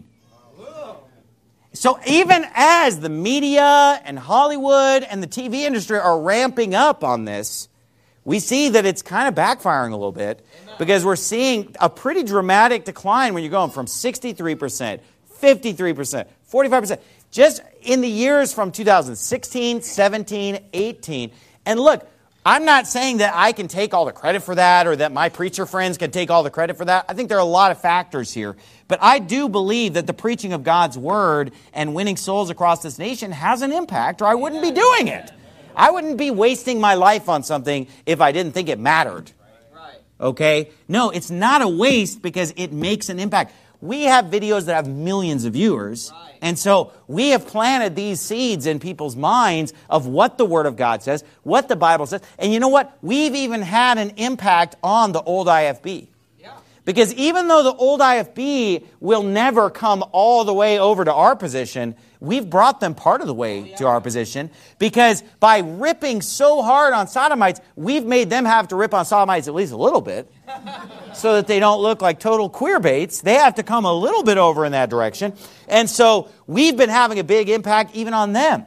A: So even as the media and Hollywood and the T V industry are ramping up on this, we see that it's kind of backfiring a little bit because we're seeing a pretty dramatic decline when you're going from sixty-three percent, fifty-three percent, forty-five percent, just in the years from two thousand sixteen, seventeen, eighteen. And look, I'm not saying that I can take all the credit for that or that my preacher friends can take all the credit for that. I think there are a lot of factors here. But I do believe that the preaching of God's Word and winning souls across this nation has an impact, or I wouldn't be doing it. I wouldn't be wasting my life on something if I didn't think it mattered. Okay? No, it's not a waste because it makes an impact. We have videos that have millions of viewers. And so we have planted these seeds in people's minds of what the Word of God says, what the Bible says. And you know what? We've even had an impact on the old I F B. Yeah. Because even though the old I F B will never come all the way over to our position, we've brought them part of the way oh, yeah. to our position. Because by ripping so hard on sodomites, we've made them have to rip on sodomites at least a little bit. So that they don't look like total queer baits. They have to come a little bit over in that direction. And so we've been having a big impact even on them. Amen.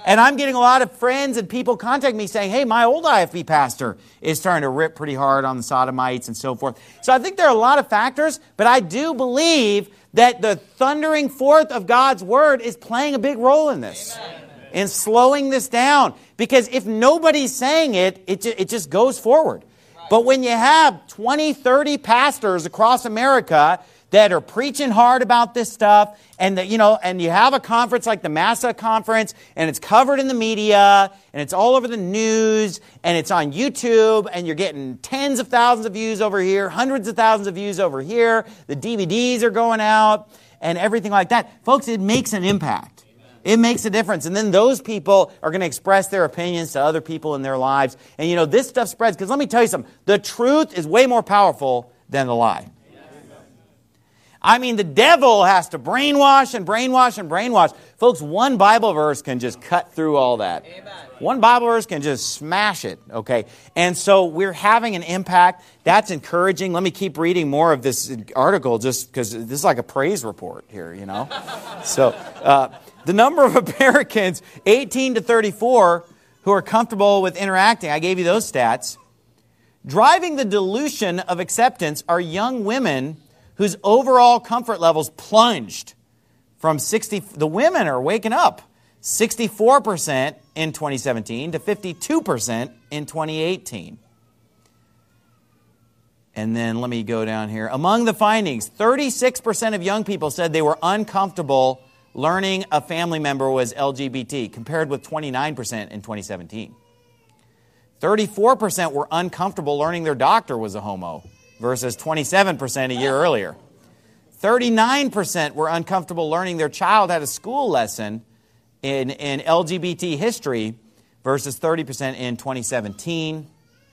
A: And I'm getting a lot of friends and people contact me saying, hey, my old I F B pastor is starting to rip pretty hard on the sodomites and so forth. So I think there are a lot of factors, but I do believe that the thundering forth of God's word is playing a big role in this. Amen. In slowing this down. Because if nobody's saying it, it, ju- it just goes forward. Right. But when you have twenty, thirty pastors across America that are preaching hard about this stuff, and that, you know, and you have a conference like the Massa conference, and it's covered in the media, and it's all over the news, and it's on YouTube, and you're getting tens of thousands of views over here, hundreds of thousands of views over here, the D V Ds are going out, and everything like that. Folks, it makes an impact. It makes a difference. And then those people are going to express their opinions to other people in their lives. And you know, this stuff spreads, because let me tell you something. The truth is way more powerful than the lie. I mean, the devil has to brainwash and brainwash and brainwash. Folks, one Bible verse can just cut through all that. Amen. One Bible verse can just smash it, okay? And so we're having an impact. That's encouraging. Let me keep reading more of this article just because this is like a praise report here, you know? So uh, the number of Americans eighteen to thirty-four who are comfortable with interacting, I gave you those stats. Driving the dilution of acceptance are young women whose overall comfort levels plunged from sixty. The women are waking up, sixty-four percent in twenty seventeen to fifty-two percent in twenty eighteen. And then let me go down here. Among the findings, thirty-six percent of young people said they were uncomfortable learning a family member was L G B T, compared with twenty-nine percent in twenty seventeen. thirty-four percent were uncomfortable learning their doctor was a homo, versus twenty-seven percent a year earlier. thirty-nine percent were uncomfortable learning their child had a school lesson in, in L G B T history versus thirty percent in twenty seventeen.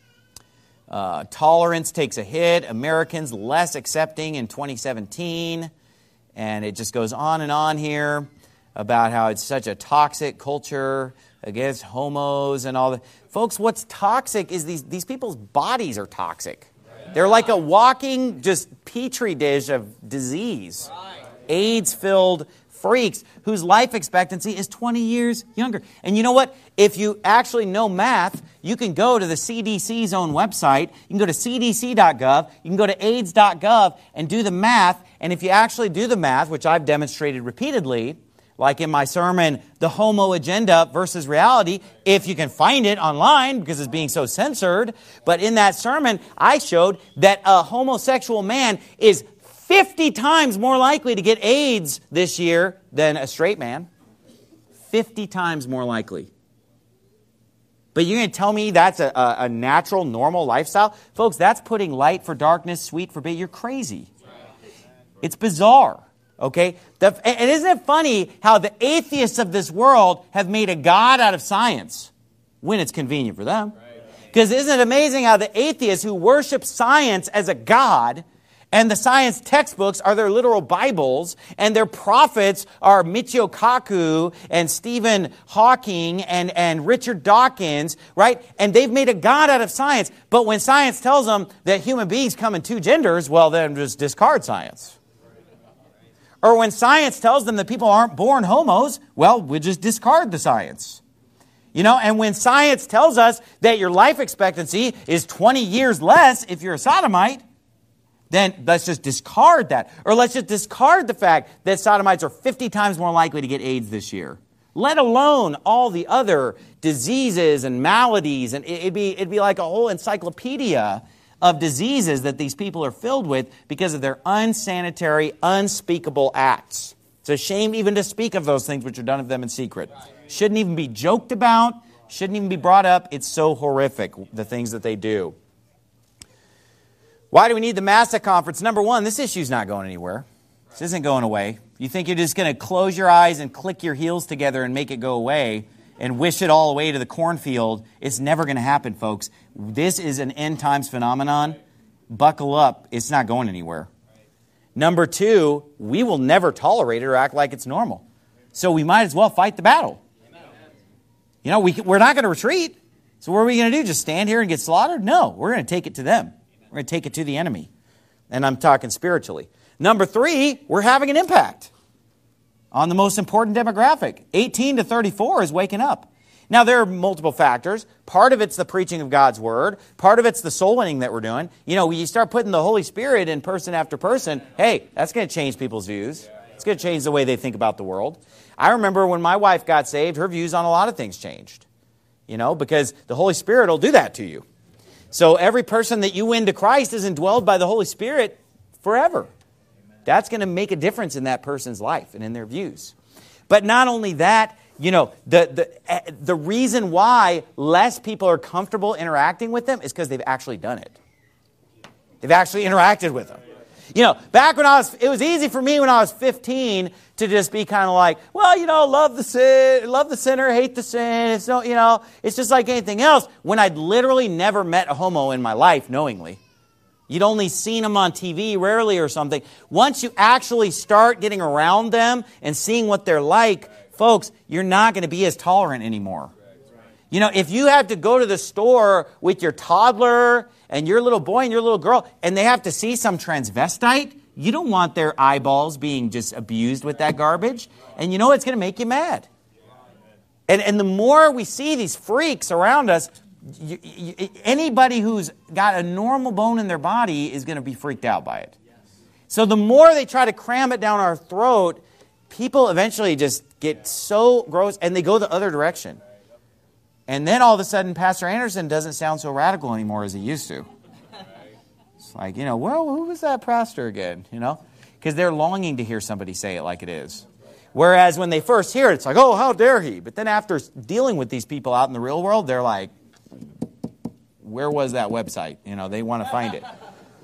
A: Uh, tolerance takes a hit. Americans less accepting in twenty seventeen. And it just goes on and on here about how it's such a toxic culture against homos and all that. Folks, what's toxic is these, these people's bodies are toxic. They're like a walking, just petri dish of disease. AIDS-filled freaks whose life expectancy is twenty years younger. And you know what? If you actually know math, you can go to the C D C's own website. You can go to C D C dot gov. You can go to AIDS dot gov and do the math. And if you actually do the math, which I've demonstrated repeatedly, like in my sermon, The Homo Agenda versus Reality, if you can find it online because it's being so censored. But in that sermon, I showed that a homosexual man is fifty times more likely to get AIDS this year than a straight man. fifty times more likely. But you're going to tell me that's a, a, a natural, normal lifestyle? Folks, that's putting light for darkness, sweet for bitter. You're crazy. It's bizarre. Okay? The, and isn't it funny how the atheists of this world have made a god out of science when it's convenient for them? Because isn't it amazing how the atheists who worship science as a god, and the science textbooks are their literal Bibles, and their prophets are Michio Kaku and Stephen Hawking and, and Richard Dawkins, right? And they've made a god out of science. But when science tells them that human beings come in two genders, well, then just discard science. Or when science tells them that people aren't born homos, well, we just discard the science. You know, and when science tells us that your life expectancy is twenty years less if you're a sodomite, then let's just discard that. Or let's just discard the fact that sodomites are fifty times more likely to get AIDS this year. Let alone all the other diseases and maladies. And it'd be, it'd be like a whole encyclopedia of diseases that these people are filled with because of their unsanitary, unspeakable acts. It's a shame even to speak of those things which are done of them in secret. Shouldn't even be joked about. Shouldn't even be brought up. It's so horrific, the things that they do. Why do we need the Massa conference? Number one, this issue's not going anywhere. This isn't going away. You think you're just going to close your eyes and click your heels together and make it go away and wish it all away to the cornfield? It's never going to happen, folks. This is an end times phenomenon. Buckle up. It's not going anywhere. Number two, we will never tolerate it or act like it's normal. So we might as well fight the battle. You know, we, we're not going to retreat. So what are we going to do? Just stand here and get slaughtered? No, we're going to take it to them. We're going to take it to the enemy. And I'm talking spiritually. Number three, we're having an impact. on the most important demographic. eighteen to thirty-four is waking up. Now, there are multiple factors. Part of it's the preaching of God's Word. Part of it's the soul winning that we're doing. You know, when you start putting the Holy Spirit in person after person, hey, that's going to change people's views. It's going to change the way they think about the world. I remember when my wife got saved, her views on a lot of things changed. You know, because the Holy Spirit will do that to you. So every person that you win to Christ is indwelled by the Holy Spirit forever. That's going to make a difference in that person's life and in their views. But not only that, you know, the, the, the reason why less people are comfortable interacting with them is because they've actually done it. They've actually interacted with them. You know, back when I was, it was easy for me when I was fifteen to just be kind of like, well, you know, love the sin, love the sinner, hate the sin. It's no, you know, it's just like anything else. When I'd literally never met a homo in my life knowingly. You'd only seen them on T V rarely or something. Once you actually start getting around them and seeing what they're like, folks, you're not going to be as tolerant anymore. You know, if you have to go to the store with your toddler and your little boy and your little girl, and they have to see some transvestite, you don't want their eyeballs being just abused with that garbage. And you know it's going to make you mad. And, and the more we see these freaks around us, you, you, anybody who's got a normal bone in their body is going to be freaked out by it. So the more they try to cram it down our throat, people eventually just get so gross and they go the other direction. And then all of a sudden, Pastor Anderson doesn't sound so radical anymore as he used to. It's like, you know, well, who was that pastor again? You know, because they're longing to hear somebody say it like it is. Whereas when they first hear it, it's like, oh, how dare he? But then after dealing with these people out in the real world, they're like, where was that website? You know, they want to find it.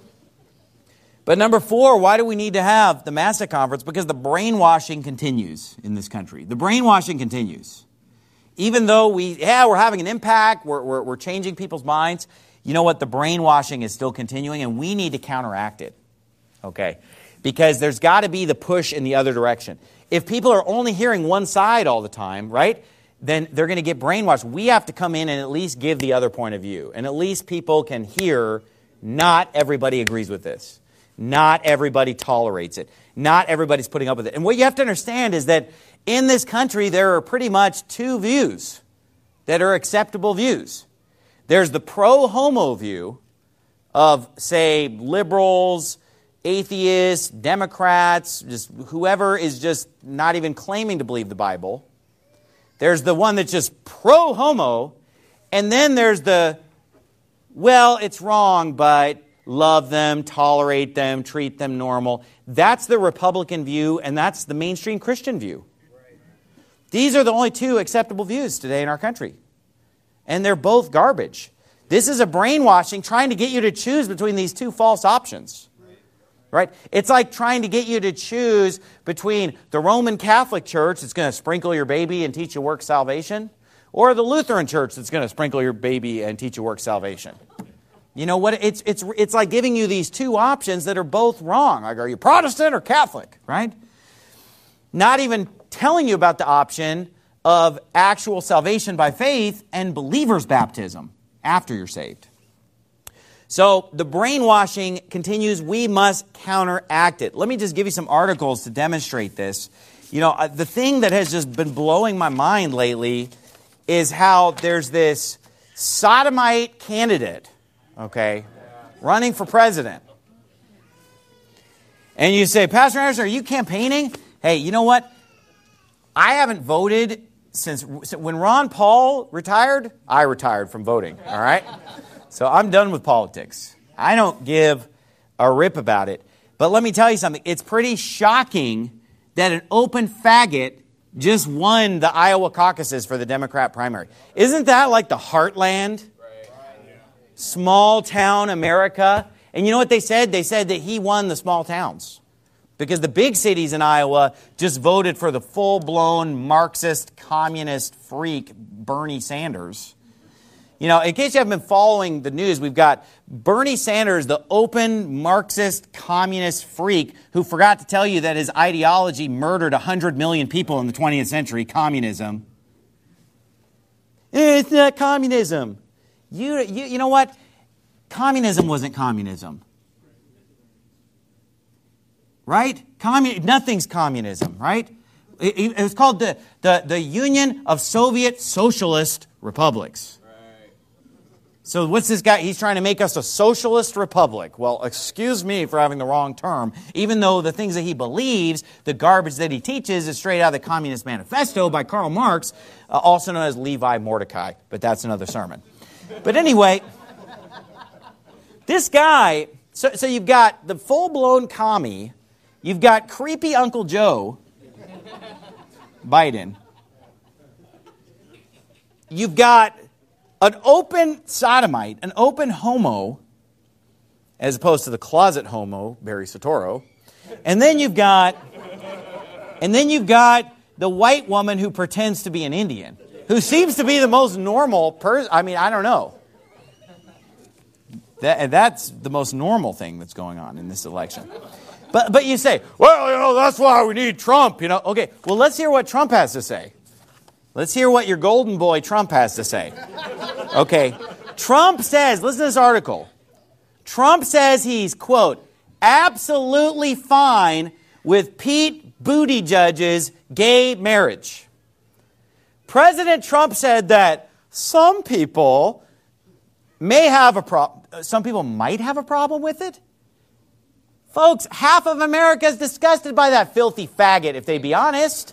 A: But number four, why do we need to have the Massa Conference? Because the brainwashing continues in this country. The brainwashing continues. Even though we, yeah, we're having an impact, we're, we're, we're changing people's minds, you know what? The brainwashing is still continuing, and we need to counteract it. Okay? Because there's got to be the push in the other direction. If people are only hearing one side all the time, right, then they're going to get brainwashed. We have to come in and at least give the other point of view. And at least people can hear, not everybody agrees with this. Not everybody tolerates it. Not everybody's putting up with it. And what you have to understand is that in this country, there are pretty much two views that are acceptable views. There's the pro-homo view of, say, liberals, atheists, Democrats, just whoever is just not even claiming to believe the Bible. There's the one that's just pro-homo. And then there's the, well, it's wrong, but love them, tolerate them, treat them normal. That's the Republican view, and that's the mainstream Christian view. These are the only two acceptable views today in our country. And they're both garbage. This is a brainwashing trying to get you to choose between these two false options. Right? It's like trying to get you to choose between the Roman Catholic Church that's going to sprinkle your baby and teach you work salvation, or the Lutheran Church that's going to sprinkle your baby and teach you work salvation. You know what? It's it's it's like giving you these two options that are both wrong. Like, are you Protestant or Catholic? Right? Not even telling you about the option of actual salvation by faith and believer's baptism after you're saved. So the brainwashing continues. We must counteract it. Let me just give you some articles to demonstrate this. You know, the thing that has just been blowing my mind lately is how there's this sodomite candidate, okay, running for president. And you say, Pastor Anderson, are you campaigning? Hey, you know what? I haven't voted since when Ron Paul retired. I retired from voting, all right? So I'm done with politics. I don't give a rip about it. But let me tell you something. It's pretty shocking that an open faggot just won the Iowa caucuses for the Democrat primary. Isn't that like the heartland? Small town America. And you know what they said? They said that he won the small towns. Because the big cities in Iowa just voted for the full-blown Marxist, communist freak Bernie Sanders. You know, in case you haven't been following the news, we've got Bernie Sanders, the open Marxist, communist freak who forgot to tell you that his ideology murdered one hundred million people in the twentieth century, communism. It's not communism. You, you, you know what? Communism wasn't communism. Right? Commun- nothing's communism, right? It, it was called the, the, the Union of Soviet Socialist Republics. So what's this guy? He's trying to make us a socialist republic. Well, excuse me for having the wrong term, even though the things that he believes, the garbage that he teaches, is straight out of the Communist Manifesto by Karl Marx, uh, also known as Levi Mordecai. But that's another sermon. But anyway, this guy, so, so you've got the full-blown commie, you've got creepy Uncle Joe Biden, you've got an open sodomite, an open homo, as opposed to the closet homo, Barry Soetoro. And then you've got, and then you've got the white woman who pretends to be an Indian, who seems to be the most normal person. I mean, I don't know. That, that's the most normal thing that's going on in this election. But but you say, well, you know, that's why we need Trump. You know, okay. Well, let's hear what Trump has to say. Let's hear what your golden boy Trump has to say. Okay. Trump says, listen to this article. Trump says he's, quote, absolutely fine with Pete Buttigieg's gay marriage. President Trump said that some people may have a problem. Some people might have a problem with it. Folks, half of America is disgusted by that filthy faggot, if they be honest.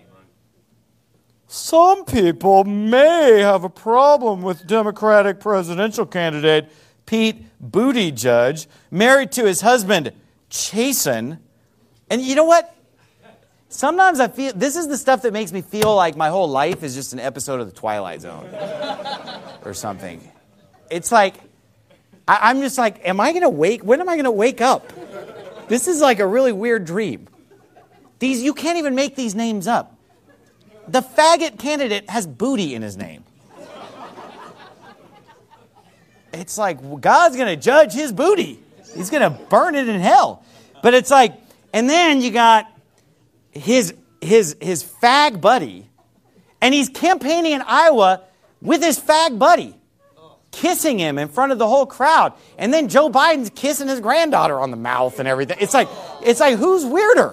A: Some people may have a problem with Democratic presidential candidate Pete Buttigieg, married to his husband, Chasten. And you know what? Sometimes I feel, this is the stuff that makes me feel like my whole life is just an episode of The Twilight Zone or something. It's like, I, I'm just like, am I going to wake, when am I going to wake up? This is like a really weird dream. These, you can't even make these names up. The faggot candidate has booty in his name. It's like, well, God's going to judge his booty. He's going to burn it in hell. But it's like, and then you got his his his fag buddy, and he's campaigning in Iowa with his fag buddy, kissing him in front of the whole crowd. And then Joe Biden's kissing his granddaughter on the mouth and everything. It's like, it's like, who's weirder?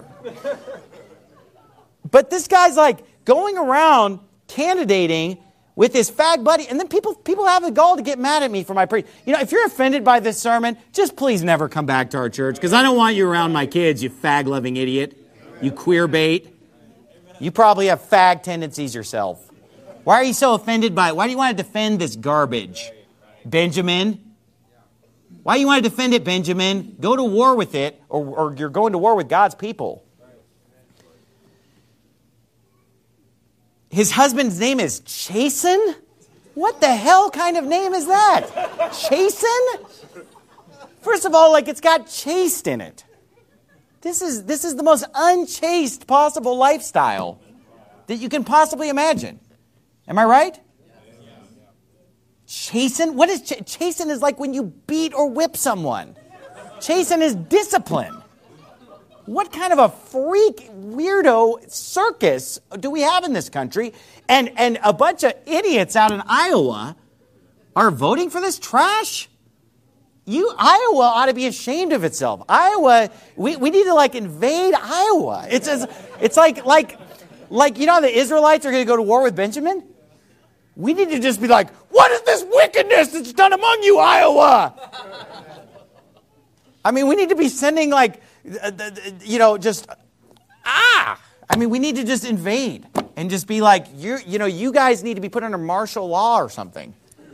A: But this guy's like going around candidating with his fag buddy, and then people people have the gall to get mad at me for my preach. You know, if you're offended by this sermon, just please never come back to our church, because I don't want you around my kids, you fag-loving idiot, you queer bait. You probably have fag tendencies yourself. Why are you so offended by it? Why do you want to defend this garbage, Benjamin? Why do you want to defend it, Benjamin? Go to war with it, or, or you're going to war with God's people. His husband's name is Chasten? What the hell kind of name is that? Chasten? First of all, like, it's got chaste in it. This is this is the most unchaste possible lifestyle that you can possibly imagine. Am I right? Chasten? What is ch- chasten? Is like when you beat or whip someone. Chasten is discipline. What kind of a freak, weirdo circus do we have in this country? And and a bunch of idiots out in Iowa are voting for this trash? You, Iowa ought to be ashamed of itself. Iowa, we, we need to like invade Iowa. It's as, it's like, like, like, you know how the Israelites are going to go to war with Benjamin? We need to just be like, what is this wickedness that's done among you, Iowa? I mean, we need to be sending like, you know, just, ah! I mean, we need to just invade and just be like, you you know, you guys need to be put under martial law or something.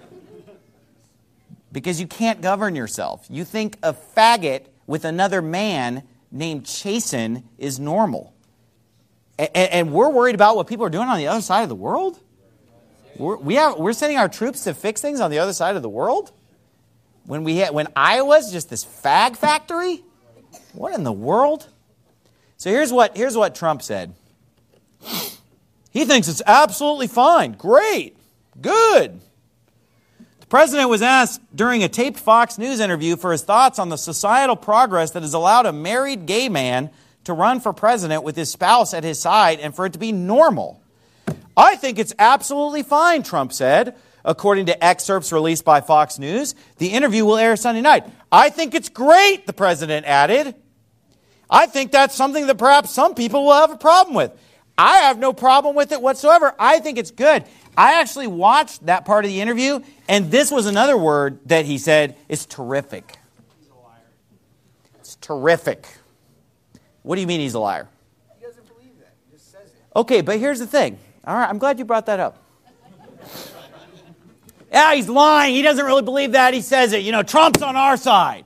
A: Because you can't govern yourself. You think a faggot with another man named Chasten is normal. And, and we're worried about what people are doing on the other side of the world? We're, we have, we're sending our troops to fix things on the other side of the world? When, we had, when Iowa's just this fag factory? What in the world? So here's what, here's what Trump said. He thinks it's absolutely fine. Great. Good. The president was asked during a taped Fox News interview for his thoughts on the societal progress that has allowed a married gay man to run for president with his spouse at his side and for it to be normal. I think it's absolutely fine, Trump said, according to excerpts released by Fox News. The interview will air Sunday night. I think it's great, the president added. I think that's something that perhaps some people will have a problem with. I have no problem with it whatsoever. I think it's good. I actually watched that part of the interview, and this was another word that he said is terrific.
F: He's a liar.
A: It's terrific. What do you mean he's a liar?
F: He doesn't believe that. He just says it.
A: Okay, but here's the thing. All right, I'm glad you brought that up. Yeah, he's lying. He doesn't really believe that. He says it. You know, Trump's on our side.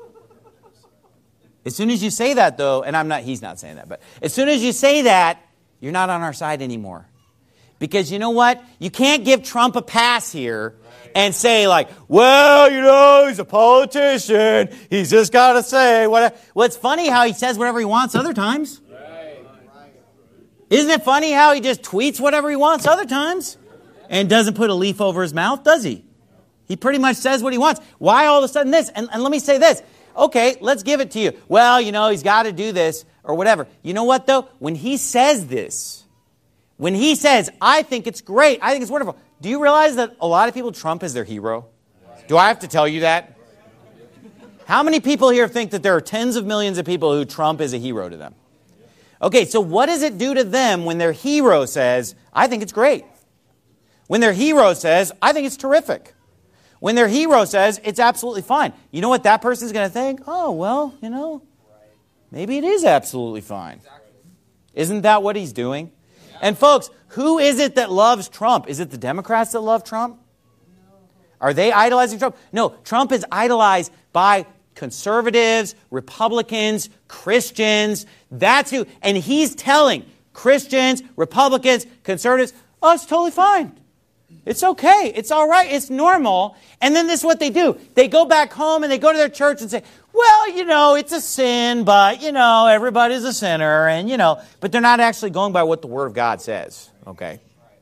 A: As soon as you say that, though, and I'm not, he's not saying that, but as soon as you say that, you're not on our side anymore. Because you know what? You can't give Trump a pass here and say like, well, you know, he's a politician. He's just got to say what. Well, it's funny how he says whatever he wants other times. Isn't it funny how he just tweets whatever he wants other times and doesn't put a leaf over his mouth, does he? He pretty much says what he wants. Why all of a sudden this? And, and let me say this. Okay, let's give it to you. Well, you know, he's got to do this or whatever. You know what, though? When he says this, when he says, I think it's great, I think it's wonderful, do you realize that a lot of people, Trump is their hero? Do I have to tell you that? How many people here think that there are tens of millions of people who Trump is a hero to them? Okay, so what does it do to them when their hero says, I think it's great? When their hero says, I think it's terrific? When their hero says, it's absolutely fine. You know what that person's going to think? Oh, well, you know, maybe it is absolutely fine. Isn't that what he's doing? And folks, who is it that loves Trump? Is it the Democrats that love Trump? Are they idolizing Trump? No, Trump is idolized by conservatives, Republicans, Christians. That's who. And he's telling Christians, Republicans, conservatives, oh, it's totally fine. It's okay. It's all right. It's normal. And then this is what they do. They go back home and they go to their church and say, well, you know, it's a sin, but, you know, everybody's a sinner. And, you know, but they're not actually going by what the Word of God says. Okay.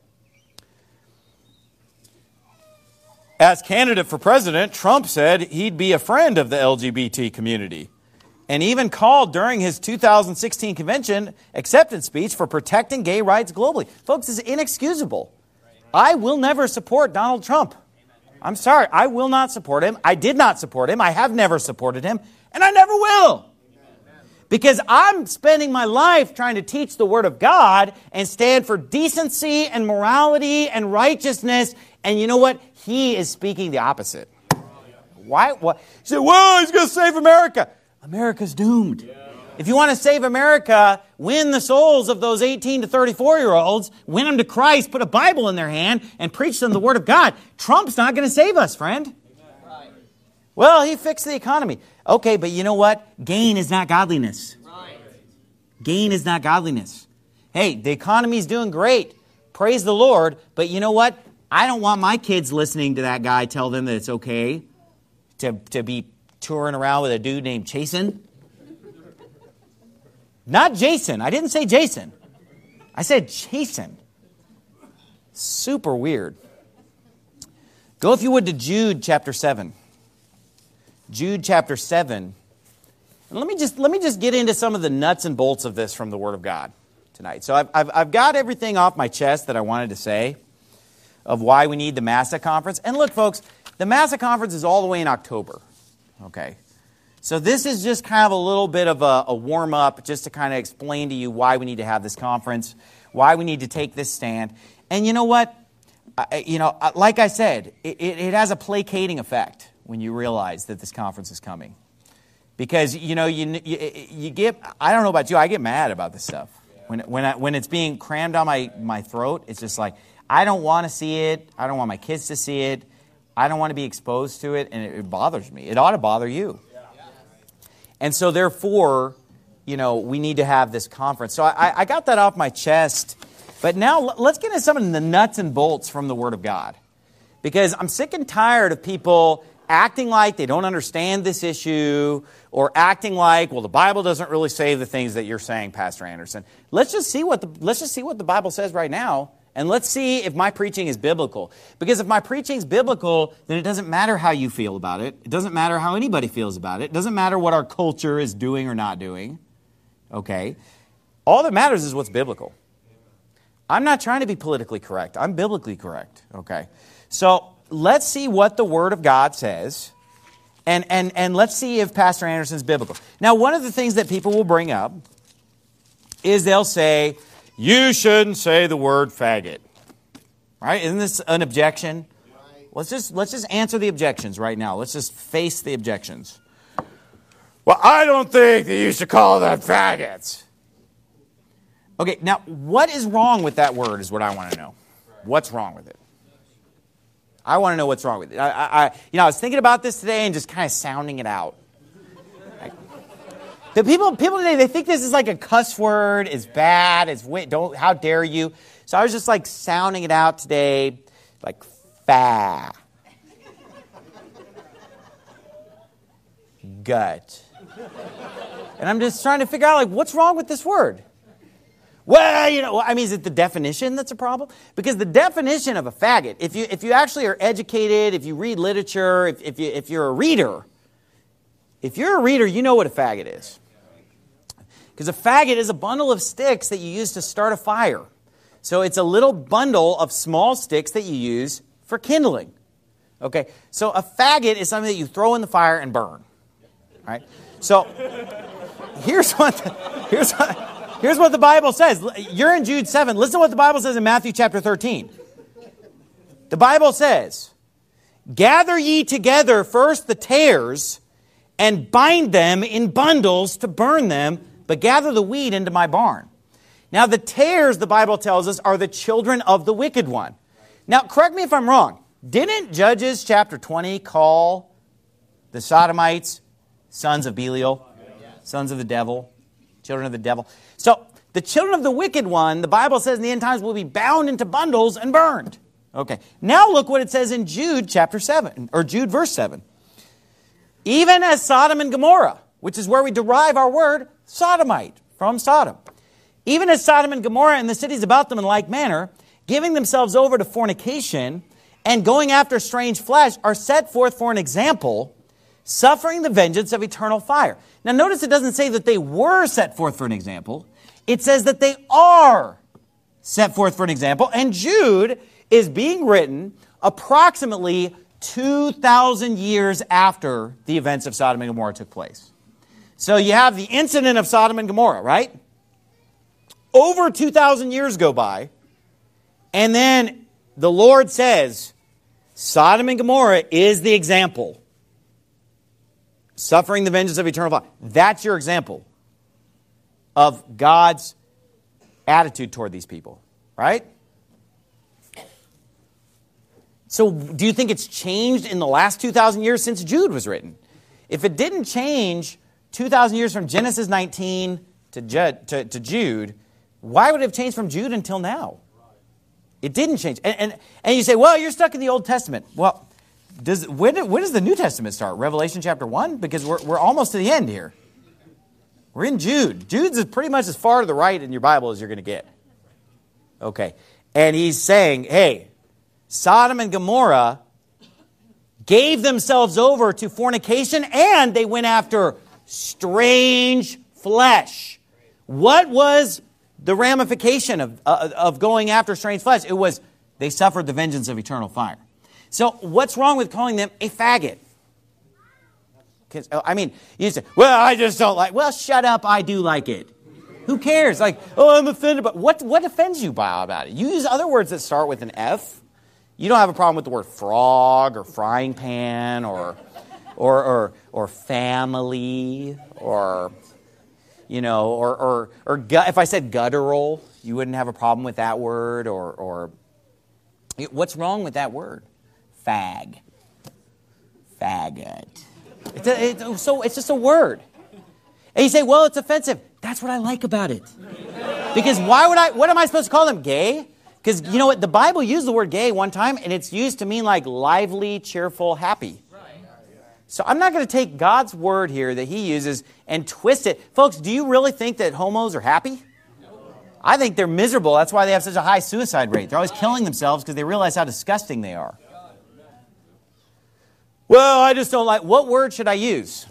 A: As candidate for president, Trump said he'd be a friend of the L G B T community and even called during his two thousand sixteen convention acceptance speech for protecting gay rights globally. Folks, this is inexcusable. I will never support Donald Trump. I'm sorry. I will not support him. I did not support him. I have never supported him, and I never will. Because I'm spending my life trying to teach the Word of God and stand for decency and morality and righteousness. And you know what? He is speaking the opposite. Why? What? You say, well, he's going to save America. America's doomed. If you want to save America, win the souls of those eighteen to thirty-four-year-olds, win them to Christ, put a Bible in their hand, and preach them the Word of God. Trump's not going to save us, friend. Right. Well, he fixed the economy. Okay, but you know what? Gain is not godliness. Right. Gain is not godliness. Hey, the economy's doing great. Praise the Lord. But you know what? I don't want my kids listening to that guy tell them that it's okay to, to be touring around with a dude named Chasen. Not Jason. I didn't say Jason. I said Chasen. Super weird. Go, if you would, to Jude chapter seven. Jude chapter seven. And let me just let me just get into some of the nuts and bolts of this from the Word of God tonight. So I've I've, I've got everything off my chest that I wanted to say of why we need the Massa Conference. And look, folks, the Massa Conference is all the way in October. Okay. So this is just kind of a little bit of a, a warm-up just to kind of explain to you why we need to have this conference, why we need to take this stand. And you know what? I, you know, like I said, it, it has a placating effect when you realize that this conference is coming. Because, you know, you, you, you get, I don't know about you, I get mad about this stuff. When, when, I, when it's being crammed down my, my throat, it's just like, I don't want to see it. I don't want my kids to see it. I don't want to be exposed to it, and it, it bothers me. It ought to bother you. And so, therefore, you know, we need to have this conference. So I, I got that off my chest. But now let's get into some of the nuts and bolts from the Word of God. Because I'm sick and tired of people acting like they don't understand this issue or acting like, well, the Bible doesn't really say the things that you're saying, Pastor Anderson. Let's just see what the, let's just see what the Bible says right now. And let's see if my preaching is biblical. Because if my preaching is biblical, then it doesn't matter how you feel about it. It doesn't matter how anybody feels about it. It doesn't matter what our culture is doing or not doing. Okay? All that matters is what's biblical. I'm not trying to be politically correct. I'm biblically correct. Okay? So let's see what the Word of God says. And, and, and let's see if Pastor Anderson's biblical. Now, one of the things that people will bring up is they'll say, you shouldn't say the word faggot. Right? Isn't this an objection? Let's just let's just answer the objections right now. Let's just face the objections. Well, I don't think that you should call them faggots. Okay, now what is wrong with that word is what I want to know. What's wrong with it? I want to know what's wrong with it. I, I, you know, I was thinking about this today and just kind of sounding it out. Like, the people, people today, they think this is like a cuss word. It's bad. It's don't. How dare you? So I was just like sounding it out today, like fa, gut, and I'm just trying to figure out like what's wrong with this word. Well, you know, I mean, is it the definition that's a problem? Because the definition of a faggot, if you if you actually are educated, if you read literature, if, if you if you're a reader, if you're a reader, you know what a faggot is. Because a faggot is a bundle of sticks that you use to start a fire. So it's a little bundle of small sticks that you use for kindling. Okay, so a faggot is something that you throw in the fire and burn. All right. So here's what the, here's what. Here's what the Bible says. You're in Jude seven. Listen to what the Bible says in Matthew chapter thirteen. The Bible says, gather ye together first the tares and bind them in bundles to burn them, but gather the wheat into my barn. Now the tares, the Bible tells us, are the children of the wicked one. Now, correct me if I'm wrong. Didn't Judges chapter twenty call the Sodomites sons of Belial, sons of the devil? Children of the devil. So, the children of the wicked one, the Bible says in the end times, will be bound into bundles and burned. Okay. Now look what it says in Jude chapter seven, or Jude verse seven. Even as Sodom and Gomorrah, which is where we derive our word sodomite, from Sodom. Even as Sodom and Gomorrah and the cities about them in like manner, giving themselves over to fornication and going after strange flesh, are set forth for an example, suffering the vengeance of eternal fire. Now notice it doesn't say that they were set forth for an example. It says that they are set forth for an example. And Jude is being written approximately two thousand years after the events of Sodom and Gomorrah took place. So you have the incident of Sodom and Gomorrah, right? Over two thousand years go by. And then the Lord says, Sodom and Gomorrah is the example. Suffering the vengeance of eternal fire. That's your example of God's attitude toward these people, right? So do you think it's changed in the last two thousand years since Jude was written? If it didn't change two thousand years from Genesis nineteen to, Jude, to, to Jude, why would it have changed from Jude until now? It didn't change. And, and, and you say, well, you're stuck in the Old Testament. Well, Does when, when does the New Testament start? Revelation chapter one? Because we're, we're almost to the end here. We're in Jude. Jude's is pretty much as far to the right in your Bible as you're going to get. Okay. And he's saying, hey, Sodom and Gomorrah gave themselves over to fornication and they went after strange flesh. What was the ramification of, uh, of going after strange flesh? It was they suffered the vengeance of eternal fire. So what's wrong with calling them a faggot? I mean, you say, well, I just don't like, well, shut up, I do like it. Who cares? Like, oh, I'm offended. But what, what offends you by about it? You use other words that start with an F. You don't have a problem with the word frog or frying pan or or or, or family or, you know, or, or, or gut, if I said guttural, you wouldn't have a problem with that word or, or what's wrong with that word? Fag. Faggot. It's, a, it's, so it's just a word. And you say, well, it's offensive. That's what I like about it. Because why would I, what am I supposed to call them? Gay? Because you know what? The Bible used the word gay one time, and it's used to mean like lively, cheerful, happy. So I'm not going to take God's word here that he uses and twist it. Folks, do you really think that homos are happy? I think they're miserable. That's why they have such a high suicide rate. They're always killing themselves because they realize how disgusting they are. Well, I just don't like, what word should I use?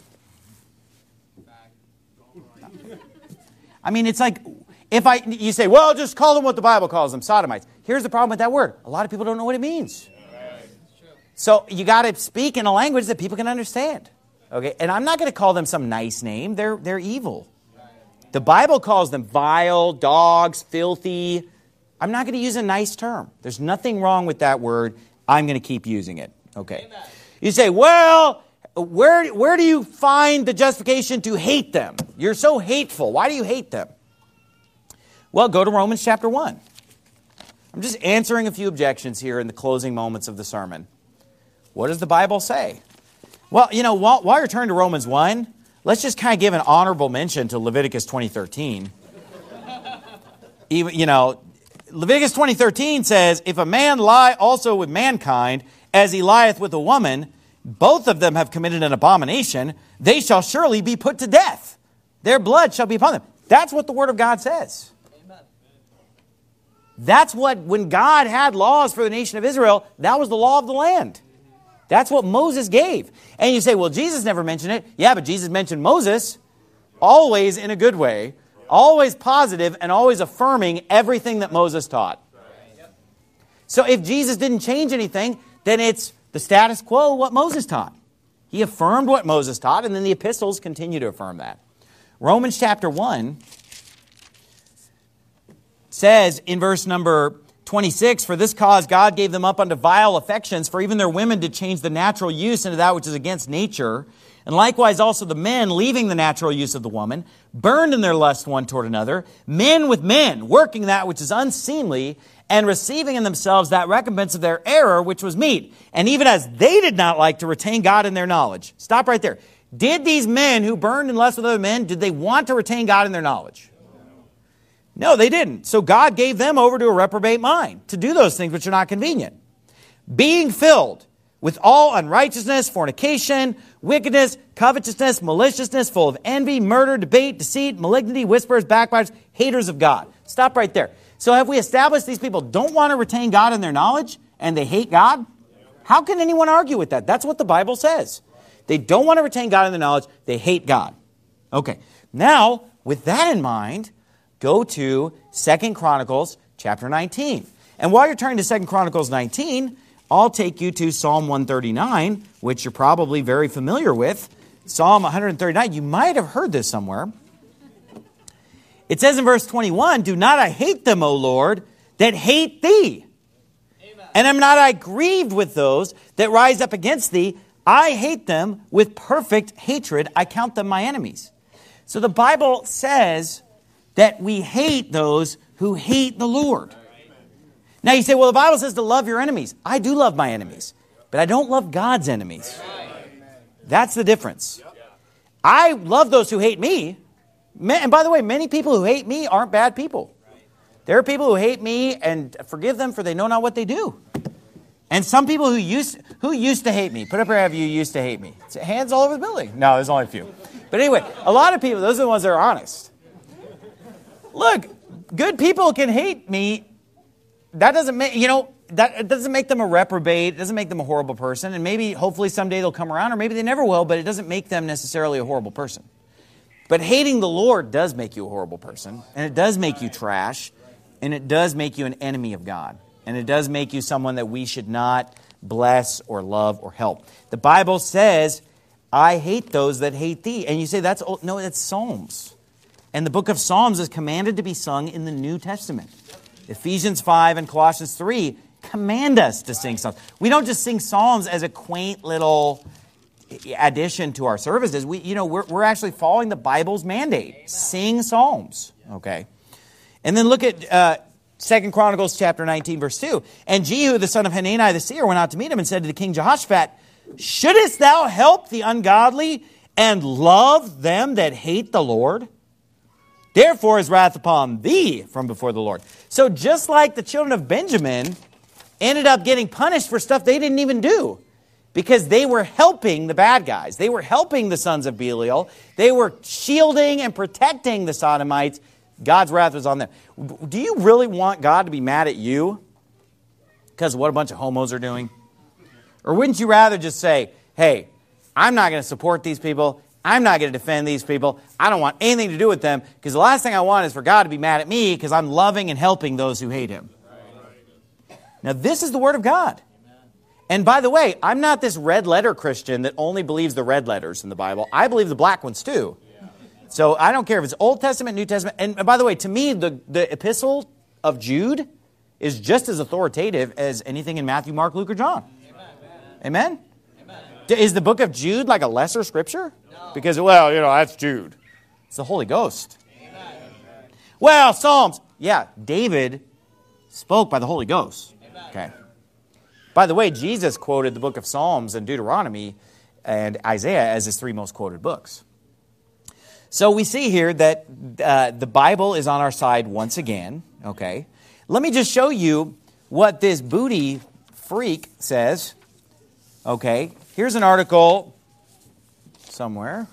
A: I mean, it's like, if I, you say, well, just call them what the Bible calls them, sodomites. Here's the problem with that word. A lot of people don't know what it means. So you got to speak in a language that people can understand. Okay, and I'm not going to call them some nice name. They're they're evil. The Bible calls them vile, dogs, filthy. I'm not going to use a nice term. There's nothing wrong with that word. I'm going to keep using it. Okay. Amen. You say, well, where, where do you find the justification to hate them? You're so hateful. Why do you hate them? Well, go to Romans chapter one. I'm just answering a few objections here in the closing moments of the sermon. What does the Bible say? Well, you know, while, while you're turning to Romans one, let's just kind of give an honorable mention to Leviticus twenty thirteen. Even, you know, Leviticus twenty thirteen says, if a man lie also with mankind, as he lieth with a woman, both of them have committed an abomination, they shall surely be put to death. Their blood shall be upon them. That's what the Word of God says. Amen. That's what, when God had laws for the nation of Israel, that was the law of the land. That's what Moses gave. And you say, well, Jesus never mentioned it. Yeah, but Jesus mentioned Moses, always in a good way, always positive, and always affirming everything that Moses taught. So if Jesus didn't change anything, then it's the status quo, what Moses taught. He affirmed what Moses taught, and then the epistles continue to affirm that. Romans chapter one says in verse number twenty-six, for this cause God gave them up unto vile affections, for even their women did change the natural use into that which is against nature. And likewise also the men, leaving the natural use of the woman, burned in their lust one toward another, men with men, working that which is unseemly, and receiving in themselves that recompense of their error, which was meet. And even as they did not like to retain God in their knowledge. Stop right there. Did these men who burned in lust with other men, did they want to retain God in their knowledge? No, they didn't. So God gave them over to a reprobate mind to do those things which are not convenient. Being filled with all unrighteousness, fornication, wickedness, covetousness, maliciousness, full of envy, murder, debate, deceit, malignity, whisperers, backbiters, haters of God. Stop right there. So have we established these people don't want to retain God in their knowledge and they hate God? How can anyone argue with that? That's what the Bible says. They don't want to retain God in their knowledge. They hate God. Okay. Now, with that in mind, go to Second Chronicles chapter nineteen. And while you're turning to Second Chronicles nineteen, I'll take you to Psalm one thirty-nine, which you're probably very familiar with. Psalm one thirty-nine, you might have heard this somewhere. It says in verse twenty-one, do not I hate them, O Lord, that hate thee? Amen. And am not I grieved with those that rise up against thee? I hate them with perfect hatred. I count them my enemies. So the Bible says that we hate those who hate the Lord. Now you say, well, the Bible says to love your enemies. I do love my enemies, but I don't love God's enemies. That's the difference. I love those who hate me. And by the way, many people who hate me aren't bad people. There are people who hate me and forgive them for they know not what they do. And some people who used who used to hate me. Put up your hand if you used to hate me. Hands all over the building. No, there's only a few. But anyway, a lot of people, those are the ones that are honest. Look, good people can hate me. That doesn't make, you know, that it doesn't make them a reprobate. It doesn't make them a horrible person. And maybe, hopefully, someday they'll come around, or maybe they never will, but it doesn't make them necessarily a horrible person. But hating the Lord does make you a horrible person, and it does make you trash, and it does make you an enemy of God. And it does make you someone that we should not bless or love or help. The Bible says, I hate those that hate thee. And you say, that's old. No, that's Psalms. And the book of Psalms is commanded to be sung in the New Testament. Ephesians five and Colossians three command us to sing Psalms. We don't just sing Psalms as a quaint little addition to our services. We, you know, we're, we're actually following the Bible's mandate. Sing Psalms. Okay. And then look at uh, Second Chronicles chapter nineteen, verse two. And Jehu, the son of Hanani the seer, went out to meet him and said to the king Jehoshaphat, shouldest thou help the ungodly and love them that hate the Lord? Therefore is wrath upon thee from before the Lord. So just like the children of Benjamin ended up getting punished for stuff they didn't even do, because they were helping the bad guys. They were helping the sons of Belial. They were shielding and protecting the Sodomites. God's wrath was on them. Do you really want God to be mad at you because of what a bunch of homos are doing? Or wouldn't you rather just say, hey, I'm not going to support these people. I'm not going to defend these people. I don't want anything to do with them, because the last thing I want is for God to be mad at me because I'm loving and helping those who hate him. Now, this is the Word of God. And by the way, I'm not this red letter Christian that only believes the red letters in the Bible. I believe the black ones too. So I don't care if it's Old Testament, New Testament. And by the way, to me, the, the epistle of Jude is just as authoritative as anything in Matthew, Mark, Luke, or John. Amen? Amen? Is the book of Jude like a lesser scripture? No. Because, well, you know, that's Jude. It's the Holy Ghost. Amen. Well, Psalms. Yeah, David spoke by the Holy Ghost. Amen. Okay. By the way, Jesus quoted the book of Psalms and Deuteronomy and Isaiah as his three most quoted books. So we see here that uh, the Bible is on our side once again. Okay. Let me just show you what this booty freak says. Okay. Here's an article somewhere.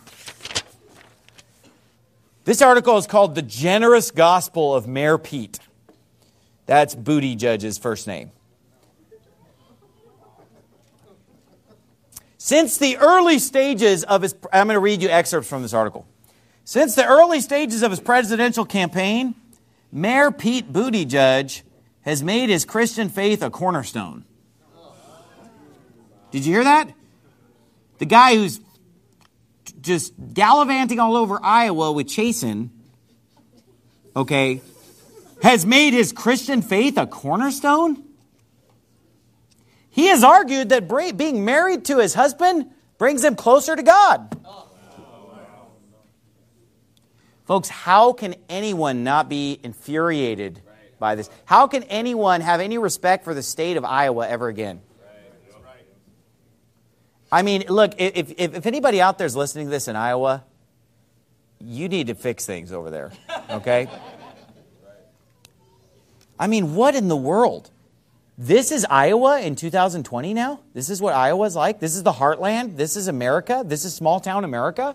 A: This article is called The Generous Gospel of Mayor Pete. That's Buttigieg's first name. Since the early stages of his... I'm going to read you excerpts from this article. Since the early stages of his presidential campaign, Mayor Pete Buttigieg has made his Christian faith a cornerstone. Did you hear that? The guy who's just gallivanting all over Iowa with Chasen, okay, has made his Christian faith a cornerstone? He has argued that being married to his husband brings him closer to God. Folks, how can anyone not be infuriated by this? How can anyone have any respect for the state of Iowa ever again? I mean, look, if, if, if anybody out there is listening to this in Iowa, you need to fix things over there, okay? I mean, what in the world? This is Iowa in two thousand twenty now? This is what Iowa's like? This is the heartland? This is America? This is small town America?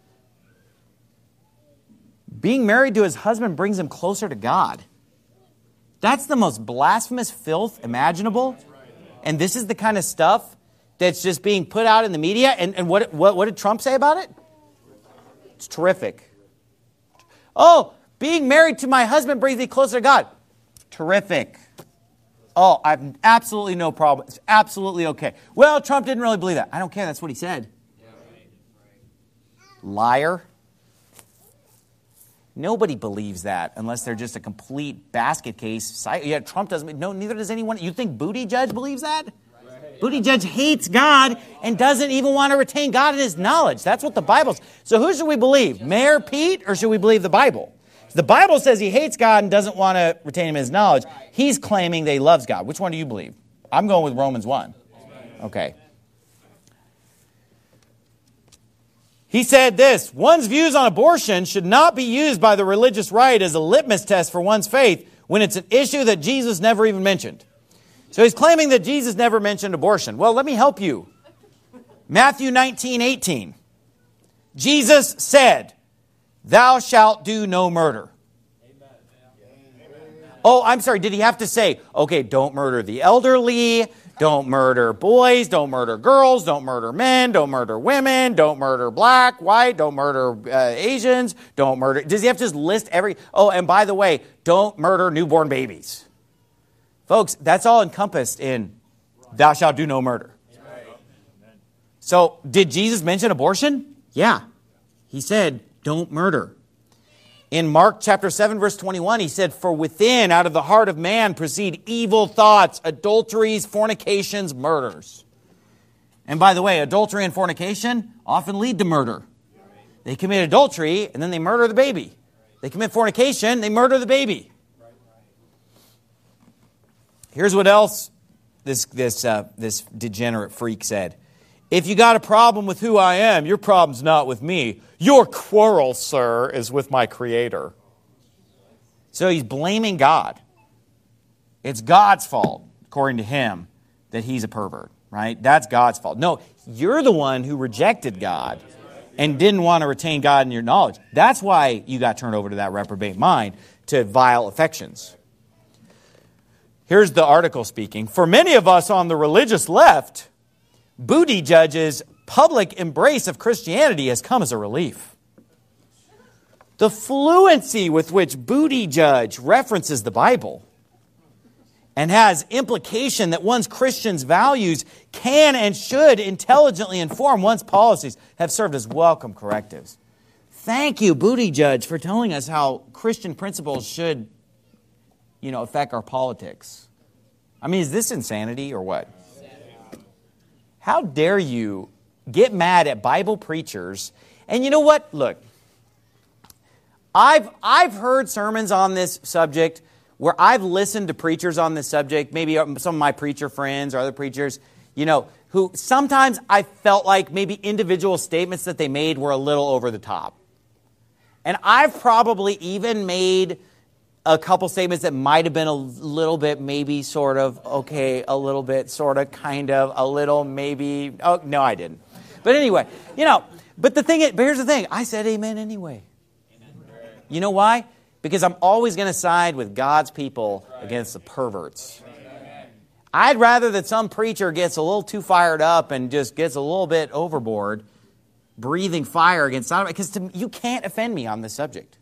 A: Being married to his husband brings him closer to God. That's the most blasphemous filth imaginable. And this is the kind of stuff that's just being put out in the media. And, and what, what, what did Trump say about it? It's terrific. Oh, being married to my husband brings me closer to God. Terrific. Oh, I have absolutely no problem. It's absolutely okay. Well, Trump didn't really believe that. I don't care. That's what he said. Liar. Nobody believes that unless they're just a complete basket case. Yeah, Trump doesn't. No, neither does anyone. You think Buttigieg believes that? Right. Buttigieg hates God and doesn't even want to retain God in his knowledge. That's what the Bible's. So who should we believe? Mayor Pete, or should we believe the Bible? The Bible says he hates God and doesn't want to retain him in his knowledge. He's claiming that he loves God. Which one do you believe? I'm going with Romans one. Okay. He said this: one's views on abortion should not be used by the religious right as a litmus test for one's faith when it's an issue that Jesus never even mentioned. So he's claiming that Jesus never mentioned abortion. Well, let me help you. Matthew nineteen eighteen. Jesus said, "Thou shalt do no murder." Oh, I'm sorry. Did he have to say, okay, don't murder the elderly, don't murder boys, don't murder girls, don't murder men, don't murder women, don't murder black, white, don't murder uh, Asians, don't murder... Does he have to just list every... Oh, and by the way, don't murder newborn babies. Folks, that's all encompassed in thou shalt do no murder. So, did Jesus mention abortion? Yeah. He said, don't murder. In Mark chapter seven, verse twenty-one, he said, "For within, out of the heart of man, proceed evil thoughts, adulteries, fornications, murders." And by the way, adultery and fornication often lead to murder. They commit adultery, and then they murder the baby. They commit fornication, they murder the baby. Here's what else this, this, uh, this degenerate freak said. "If you got a problem with who I am, your problem's not with me. Your quarrel, sir, is with my Creator." So he's blaming God. It's God's fault, according to him, that he's a pervert, right? That's God's fault. No, you're the one who rejected God and didn't want to retain God in your knowledge. That's why you got turned over to that reprobate mind, to vile affections. Here's the article speaking. "For many of us on the religious left, Buttigieg's public embrace of Christianity has come as a relief. The fluency with which Buttigieg references the Bible and has implication that one's Christian's values can and should intelligently inform one's policies have served as welcome correctives." Thank you, Booty Judge, for telling us how Christian principles should, you know, affect our politics. I mean, is this insanity or what? How dare you get mad at Bible preachers? And you know what? Look, I've I've heard sermons on this subject where I've listened to preachers on this subject, maybe some of my preacher friends or other preachers, you know, who sometimes I felt like maybe individual statements that they made were a little over the top. And I've probably even made a couple statements that might have been a little bit, maybe, sort of, okay, a little bit, sort of, kind of, a little, maybe. Oh, no, I didn't. But anyway, you know, but the thing is, but here's the thing. I said amen anyway. You know why? Because I'm always going to side with God's people against the perverts. I'd rather that some preacher gets a little too fired up and just gets a little bit overboard, breathing fire against Sodom, because you can't offend me on this subject.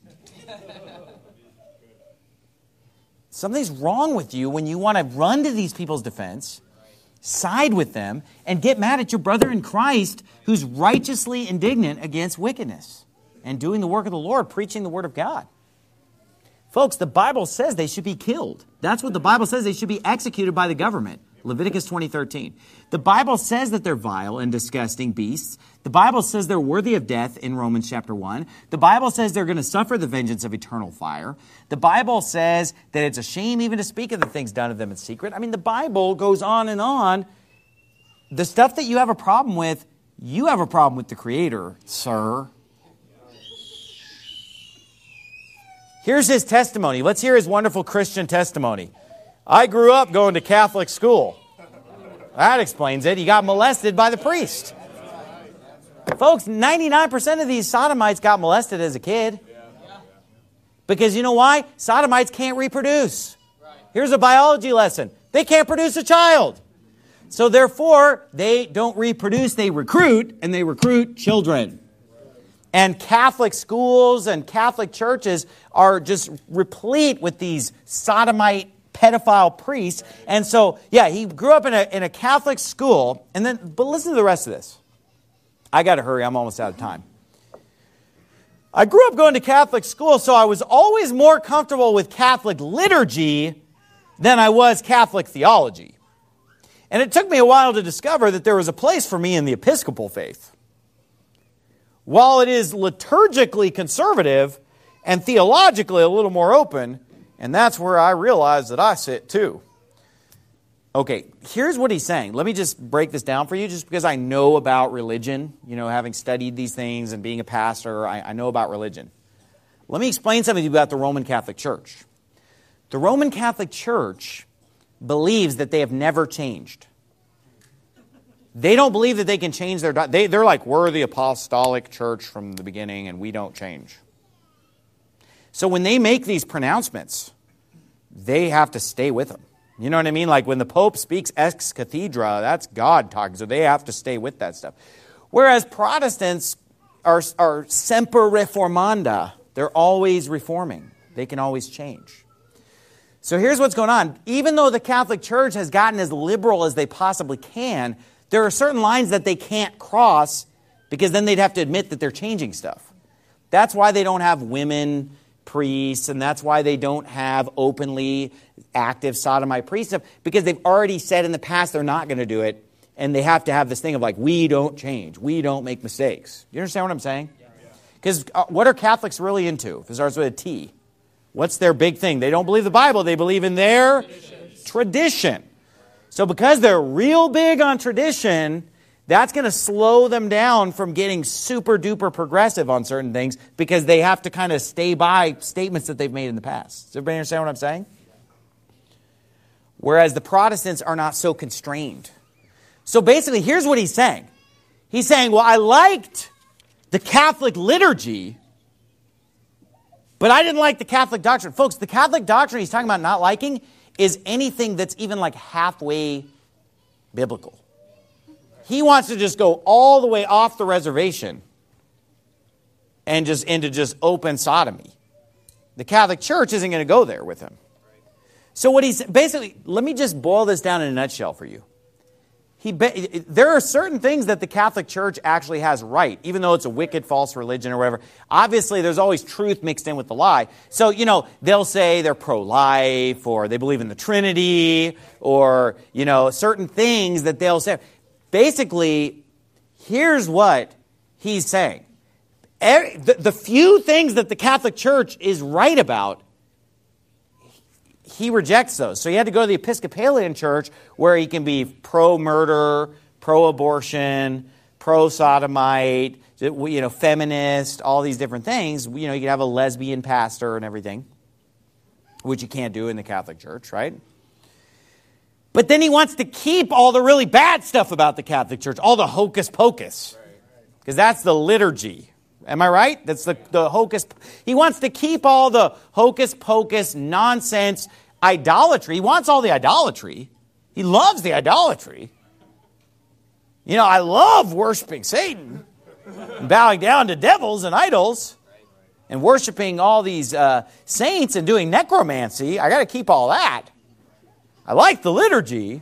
A: Something's wrong with you when you want to run to these people's defense, side with them, and get mad at your brother in Christ who's righteously indignant against wickedness and doing the work of the Lord, preaching the Word of God. Folks, the Bible says they should be killed. That's what the Bible says. They should be executed by the government. Leviticus twenty thirteen. The Bible says that they're vile and disgusting beasts. The Bible says they're worthy of death in Romans chapter one. The Bible says they're going to suffer the vengeance of eternal fire. The Bible says that it's a shame even to speak of the things done of them in secret. I mean, the Bible goes on and on. The stuff that you have a problem with, you have a problem with the Creator, sir. Here's his testimony. Let's hear his wonderful Christian testimony. I grew up going to Catholic school. That explains it. He got molested by the priest. Folks, ninety-nine percent of these sodomites got molested as a kid. Because you know why? Sodomites can't reproduce. Here's a biology lesson. They can't produce a child. So therefore, they don't reproduce, they recruit, and they recruit children. And Catholic schools and Catholic churches are just replete with these sodomite pedophile priests. And so, yeah, he grew up in a, in a Catholic school. And then, but listen to the rest of this. I got to hurry. I'm almost out of time. I grew up going to Catholic school, so I was always more comfortable with Catholic liturgy than I was Catholic theology. And it took me a while to discover that there was a place for me in the Episcopal faith. While it is liturgically conservative and theologically a little more open, and that's where I realize that I sit too. Okay, here's what he's saying. Let me just break this down for you, just because I know about religion, you know, having studied these things and being a pastor, I, I know about religion. Let me explain something to you about the Roman Catholic Church. The Roman Catholic Church believes that they have never changed. They don't believe that they can change their... They, they're like, we're the apostolic church from the beginning and we don't change. So when they make these pronouncements, they have to stay with them. You know what I mean? Like when the Pope speaks ex cathedra, that's God talking. So they have to stay with that stuff. Whereas Protestants are, are semper reformanda. They're always reforming. They can always change. So here's what's going on. Even though the Catholic Church has gotten as liberal as they possibly can, there are certain lines that they can't cross because then they'd have to admit that they're changing stuff. That's why they don't have women priests, and that's why they don't have openly active sodomite priests, because they've already said in the past they're not going to do it, and they have to have this thing of like, we don't change, we don't make mistakes. You understand what I'm saying? Because uh, what are Catholics really into? If it starts with a T. What's their big thing? They don't believe the Bible, they believe in their tradition. tradition. So because they're real big on tradition, that's going to slow them down from getting super duper progressive on certain things because they have to kind of stay by statements that they've made in the past. Does everybody understand what I'm saying? Whereas the Protestants are not so constrained. So basically, here's what he's saying. He's saying, well, I liked the Catholic liturgy, but I didn't like the Catholic doctrine. Folks, the Catholic doctrine he's talking about not liking is anything that's even like halfway biblical. He wants to just go all the way off the reservation and just into just open sodomy. The Catholic Church isn't going to go there with him. So what he's basically, let me just boil this down in a nutshell for you. he be, there are certain things that the Catholic Church actually has right, even though it's a wicked, false religion or whatever. Obviously, there's always truth mixed in with the lie. So, you know, they'll say they're pro-life, or they believe in the Trinity, or, you know, certain things that they'll say. Basically, here's what he's saying. The, the few things that the Catholic Church is right about, he rejects those. So he had to go to the Episcopalian Church, where he can be pro-murder, pro-abortion, pro-sodomite, you know, feminist, all these different things. You know, you can have a lesbian pastor and everything, which you can't do in the Catholic Church, right? But then he wants to keep all the really bad stuff about the Catholic Church, all the hocus pocus, because that's the liturgy. Am I right? That's the, the hocus. He wants to keep all the hocus pocus nonsense idolatry. He wants all the idolatry. He loves the idolatry. You know, I love worshiping Satan, and bowing down to devils and idols, and worshiping all these uh, saints and doing necromancy. I got to keep all that. I like the liturgy.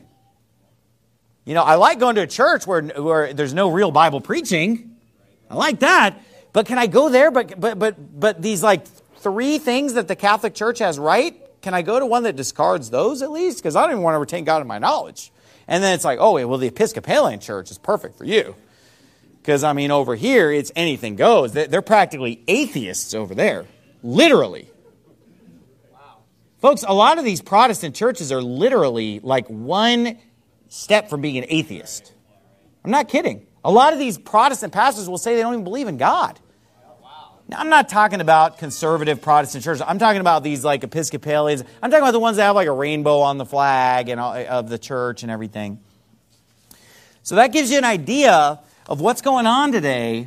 A: You know, I like going to a church where where there's no real Bible preaching. I like that. But can I go there? But but but but these like three things that the Catholic Church has right, can I go to one that discards those at least? Because I don't even want to retain God in my knowledge. And then it's like, oh, well, the Episcopalian Church is perfect for you. Because, I mean, over here, it's anything goes. They're practically atheists over there. Literally. Wow. Folks, a lot of these Protestant churches are literally like one step from being an atheist. I'm not kidding. A lot of these Protestant pastors will say they don't even believe in God. Now, I'm not talking about conservative Protestant churches. I'm talking about these like Episcopalians. I'm talking about the ones that have like a rainbow on the flag and all, of the church and everything. So that gives you an idea of what's going on today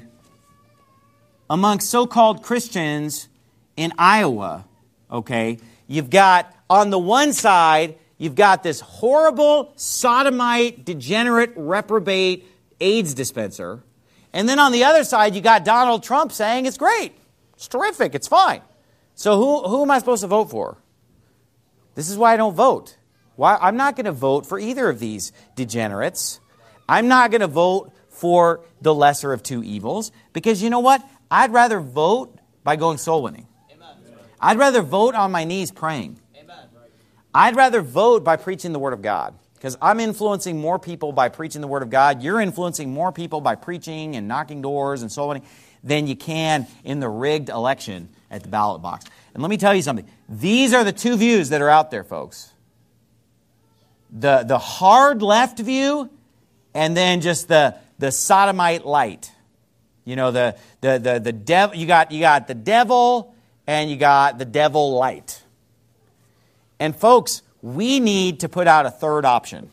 A: amongst so-called Christians in Iowa. Okay, you've got on the one side, you've got this horrible sodomite, degenerate, reprobate AIDS dispenser. And then on the other side, you got Donald Trump saying it's great. It's terrific. It's fine. So who, who am I supposed to vote for? This is why I don't vote. Why I'm not going to vote for either of these degenerates. I'm not going to vote for the lesser of two evils. Because you know what? I'd rather vote by going soul winning. I'd rather vote on my knees praying. I'd rather vote by preaching the Word of God. Because I'm influencing more people by preaching the Word of God. You're influencing more people by preaching and knocking doors and soul winning than you can in the rigged election at the ballot box. And let me tell you something. These are the two views that are out there, folks. The, the hard left view and then just the, the sodomite light. You know, the, the, the, the devil, you got, you got the devil and you got the devil light. And folks, we need to put out a third option.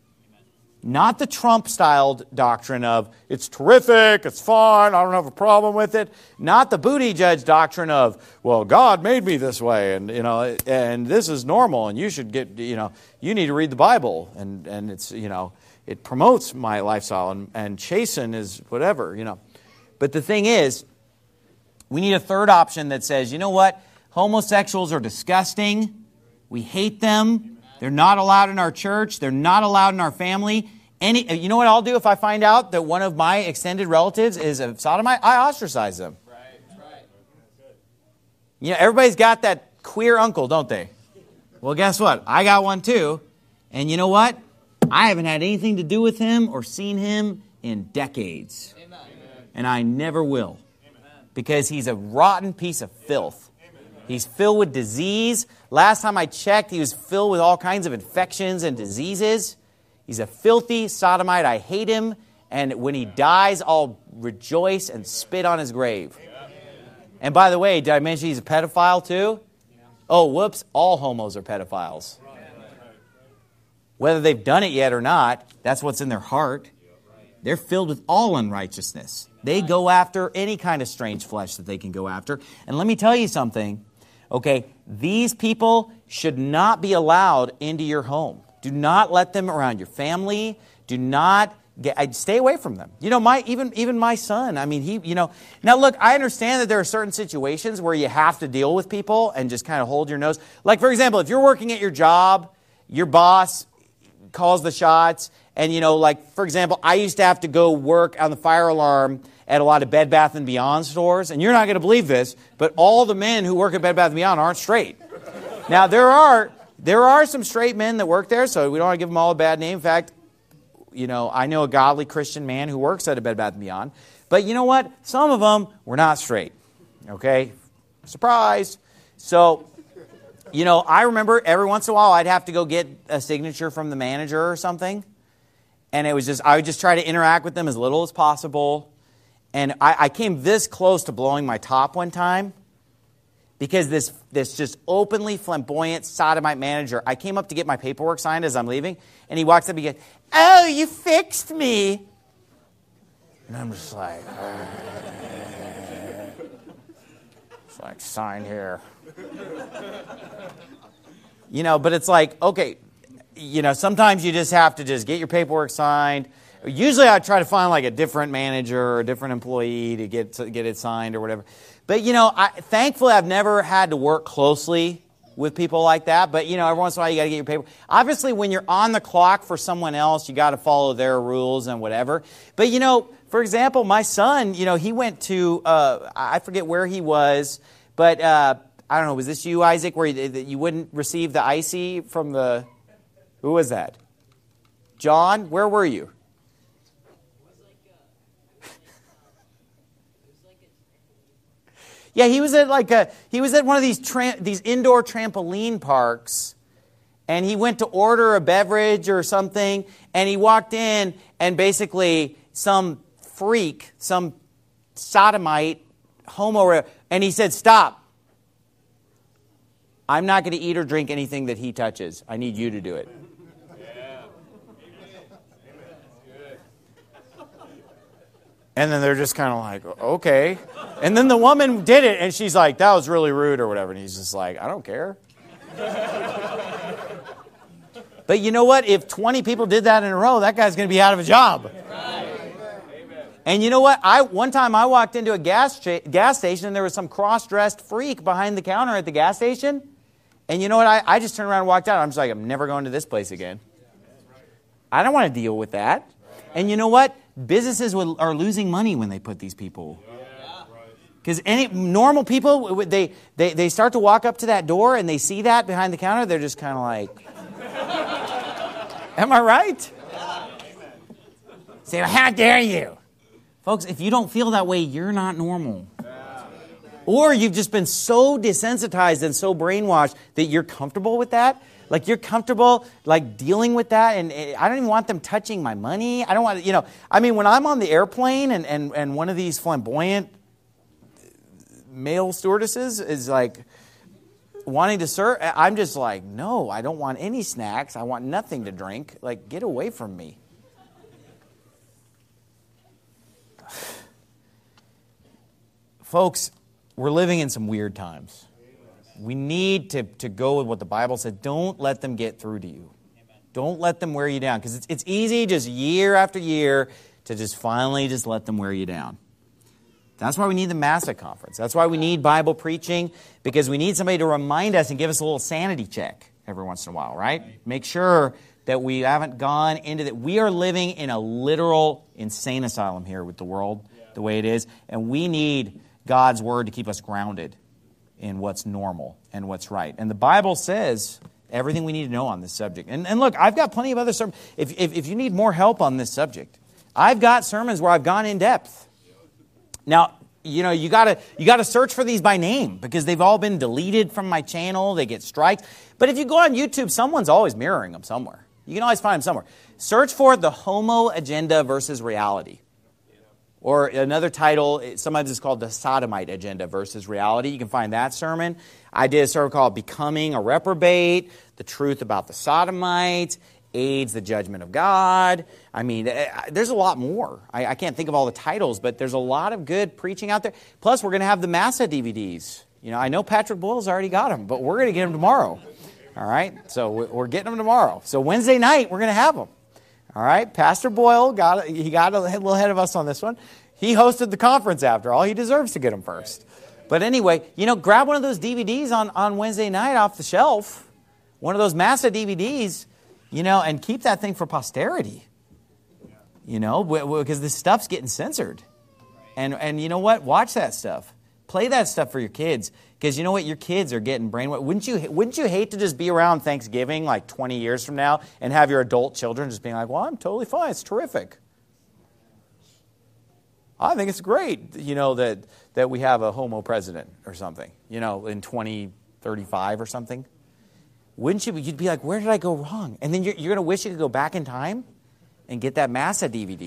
A: Not the Trump-styled doctrine of, it's terrific, it's fine, I don't have a problem with it. Not the Buttigieg doctrine of, well, God made me this way, and you know, and this is normal, and you should get, you know, you need to read the Bible, and, and it's, you know, it promotes my lifestyle, and, and chasten is whatever, you know. But the thing is, we need a third option that says, you know what, homosexuals are disgusting. We hate them. They're not allowed in our church. They're not allowed in our family. Any, you know what I'll do if I find out that one of my extended relatives is a sodomite? I ostracize them. Right, right. You know, everybody's got that queer uncle, don't they? Well, guess what? I got one too. And you know what? I haven't had anything to do with him or seen him in decades. Amen. And I never will. Because he's a rotten piece of filth. He's filled with disease. Last time I checked, he was filled with all kinds of infections and diseases. He's a filthy sodomite. I hate him. And when he dies, I'll rejoice and spit on his grave. And by the way, did I mention he's a pedophile too? Oh, whoops. All homos are pedophiles. Whether they've done it yet or not, that's what's in their heart. They're filled with all unrighteousness. They go after any kind of strange flesh that they can go after. And let me tell you something. Okay, these people should not be allowed into your home. Do not let them around your family. Do not get, stay away from them. You know, my even even my son. I mean, he. You know, now look, I understand that there are certain situations where you have to deal with people and just kind of hold your nose. Like for example, if you're working at your job, your boss calls the shots. And, you know, like, for example, I used to have to go work on the fire alarm at a lot of Bed Bath and Beyond stores. And you're not going to believe this, but all the men who work at Bed Bath and Beyond aren't straight. Now, there are there are some straight men that work there, so we don't want to give them all a bad name. In fact, you know, I know a godly Christian man who works at a Bed Bath and Beyond. But you know what? Some of them were not straight. Okay? Surprise. So, you know, I remember every once in a while I'd have to go get a signature from the manager or something. And it was just, I would just try to interact with them as little as possible. And I, I came this close to blowing my top one time because this, this just openly flamboyant sodomite manager, I came up to get my paperwork signed as I'm leaving, and he walks up and he goes, "Oh, you fixed me." And I'm just like, it's like, sign here. You know, but it's like, okay, you know, sometimes you just have to just get your paperwork signed. Usually I try to find like a different manager or a different employee to get to get it signed or whatever. But, you know, I, thankfully I've never had to work closely with people like that. But, you know, every once in a while you got to get your paper. Obviously, when you're on the clock for someone else, you got to follow their rules and whatever. But, you know, for example, my son, you know, he went to, uh, I forget where he was, but uh, I don't know, was this you, Isaac, where you, you wouldn't receive the icy from the, who was that? John, where were you? Yeah, he was at like a he was at one of these tra- these indoor trampoline parks, and he went to order a beverage or something, and he walked in, and basically some freak, some sodomite, homo, and he said, "Stop! I'm not going to eat or drink anything that he touches. I need you to do it." And then they're just kind of like, okay. And then the woman did it, and she's like, that was really rude or whatever. And he's just like, I don't care. But you know what? If twenty people did that in a row, that guy's going to be out of a job. And you know what? I one time I walked into a gas cha- gas station, and there was some cross-dressed freak behind the counter at the gas station. And you know what? I, I just turned around and walked out. I'm just like, I'm never going to this place again. I don't want to deal with that. And you know what? Businesses will, are losing money when they put these people. Because any normal people, they, they, they start to walk up to that door and they see that behind the counter, they're just kind of like, am I right? Say, how dare you? Folks, if you don't feel that way, you're not normal. Or you've just been so desensitized and so brainwashed that you're comfortable with that. Like, you're comfortable, like, dealing with that, and I don't even want them touching my money. I don't want, you know, I mean, when I'm on the airplane and, and, and one of these flamboyant male stewardesses is, like, wanting to serve, I'm just like, no, I don't want any snacks. I want nothing to drink. Like, get away from me. Folks, we're living in some weird times. We need to, to go with what the Bible said. Don't let them get through to you. Amen. Don't let them wear you down. Because it's, it's easy just year after year to just finally just let them wear you down. That's why we need the Massa Conference. That's why we need Bible preaching. Because we need somebody to remind us and give us a little sanity check every once in a while, right? right. Make sure that we haven't gone into that. We are living in a literal insane asylum here with the world yeah. the way it is. And we need God's Word to keep us grounded in what's normal and what's right. And the Bible says everything we need to know on this subject. And, and look, I've got plenty of other sermons. If, if, if you need more help on this subject, I've got sermons where I've gone in depth. Now, you know, you gotta you gotta search for these by name because they've all been deleted from my channel. They get strikes. But if you go on YouTube, someone's always mirroring them somewhere. You can always find them somewhere. Search for the Homo Agenda versus Reality. Or another title, sometimes it's called the Sodomite Agenda versus Reality. You can find that sermon. I did a sermon called Becoming a Reprobate, The Truth About the Sodomites, AIDS, the Judgment of God. I mean, there's a lot more. I, I can't think of all the titles, but there's a lot of good preaching out there. Plus, we're going to have the Massa D V Ds. You know, I know Patrick Boyle's already got them, but we're going to get them tomorrow. All right? So we're getting them tomorrow. So Wednesday night, we're going to have them. All right, Pastor Boyle, got he got a little ahead of us on this one. He hosted the conference after all. He deserves to get them first. But anyway, you know, grab one of those D V Ds on, on Wednesday night off the shelf. One of those Massa D V Ds. You know, and keep that thing for posterity. You know, because this stuff's getting censored. And and you know what? Watch that stuff. Play that stuff for your kids. Because you know what? Your kids are getting brainwashed. Wouldn't you, wouldn't you hate to just be around Thanksgiving like twenty years from now and have your adult children just being like, well, I'm totally fine. It's terrific. I think it's great, you know, that, that we have a homo president or something, you know, in twenty thirty-five or something. Wouldn't you? You'd be like, where did I go wrong? And then you're, you're going to wish you could go back in time and get that Massa D V D.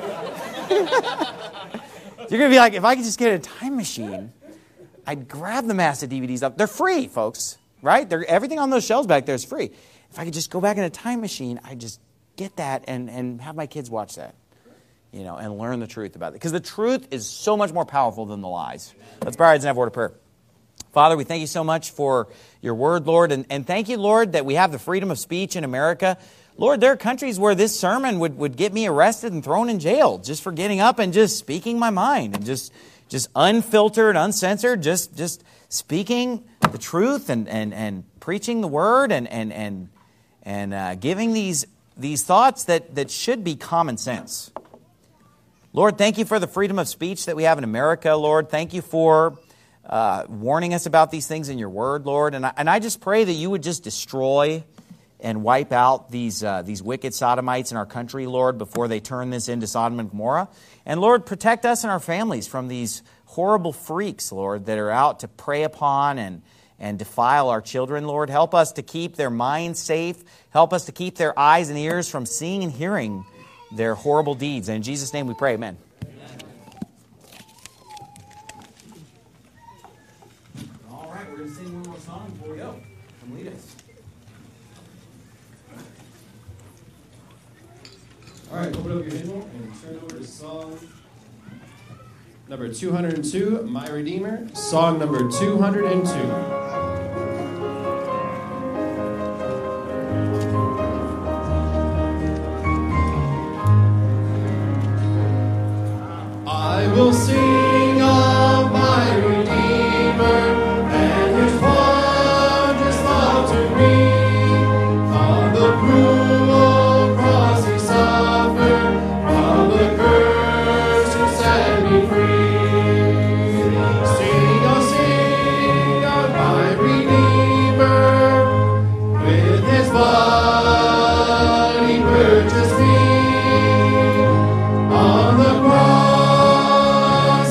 A: You're going to be like, if I could just get a time machine, I'd grab the Massa D V Ds up. They're free, folks, right? They're, everything on those shelves back there is free. If I could just go back in a time machine, I'd just get that and, and have my kids watch that, you know, and learn the truth about it. Because the truth is so much more powerful than the lies. Let's bow our heads and have a word of prayer. Father, we thank you so much for your word, Lord, and, and thank you, Lord, that we have the freedom of speech in America. Lord, there are countries where this sermon would, would get me arrested and thrown in jail just for getting up and just speaking my mind and just just unfiltered, uncensored, just just speaking the truth and and, and preaching the word and and and and uh, giving these these thoughts that, that should be common sense. Lord, thank you for the freedom of speech that we have in America, Lord. Thank you for uh, warning us about these things in your word, Lord. And I, and I just pray that you would just destroy and wipe out these uh, these wicked sodomites in our country, Lord, before they turn this into Sodom and Gomorrah. And Lord, protect us and our families from these horrible freaks, Lord, that are out to prey upon and, and defile our children, Lord. Help us to keep their minds safe. Help us to keep their eyes and ears from seeing and hearing their horrible deeds. And in Jesus' name we pray, amen.
B: All right, we're going to sing one more song before we go. Come lead us. All right, open up your hymnal and turn over to song
C: Number two hundred two, My Redeemer. Song number two hundred two. I will sing of my Redeemer and his wondrous love to me. On the cruel cross he suffered, from the curse to set me free. Sing, oh sing of my Redeemer, with his blood he purchased me. On the cross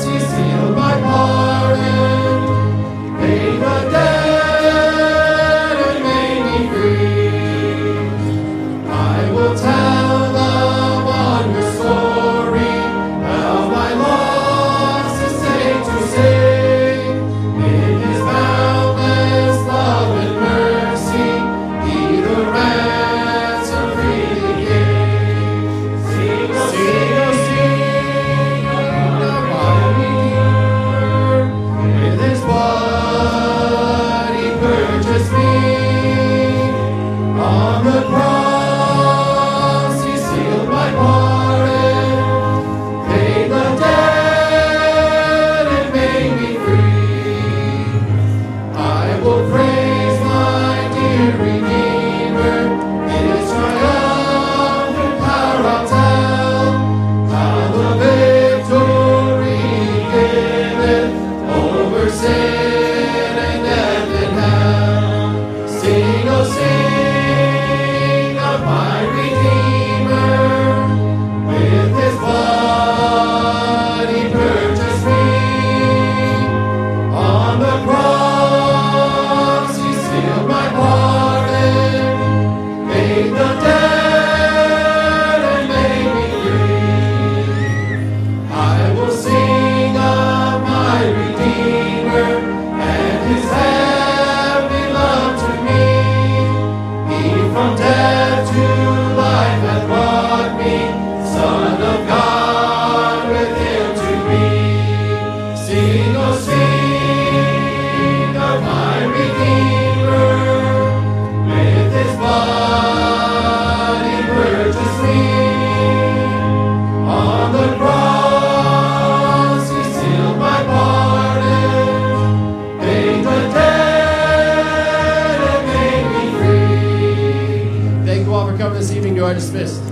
C: are dismissed.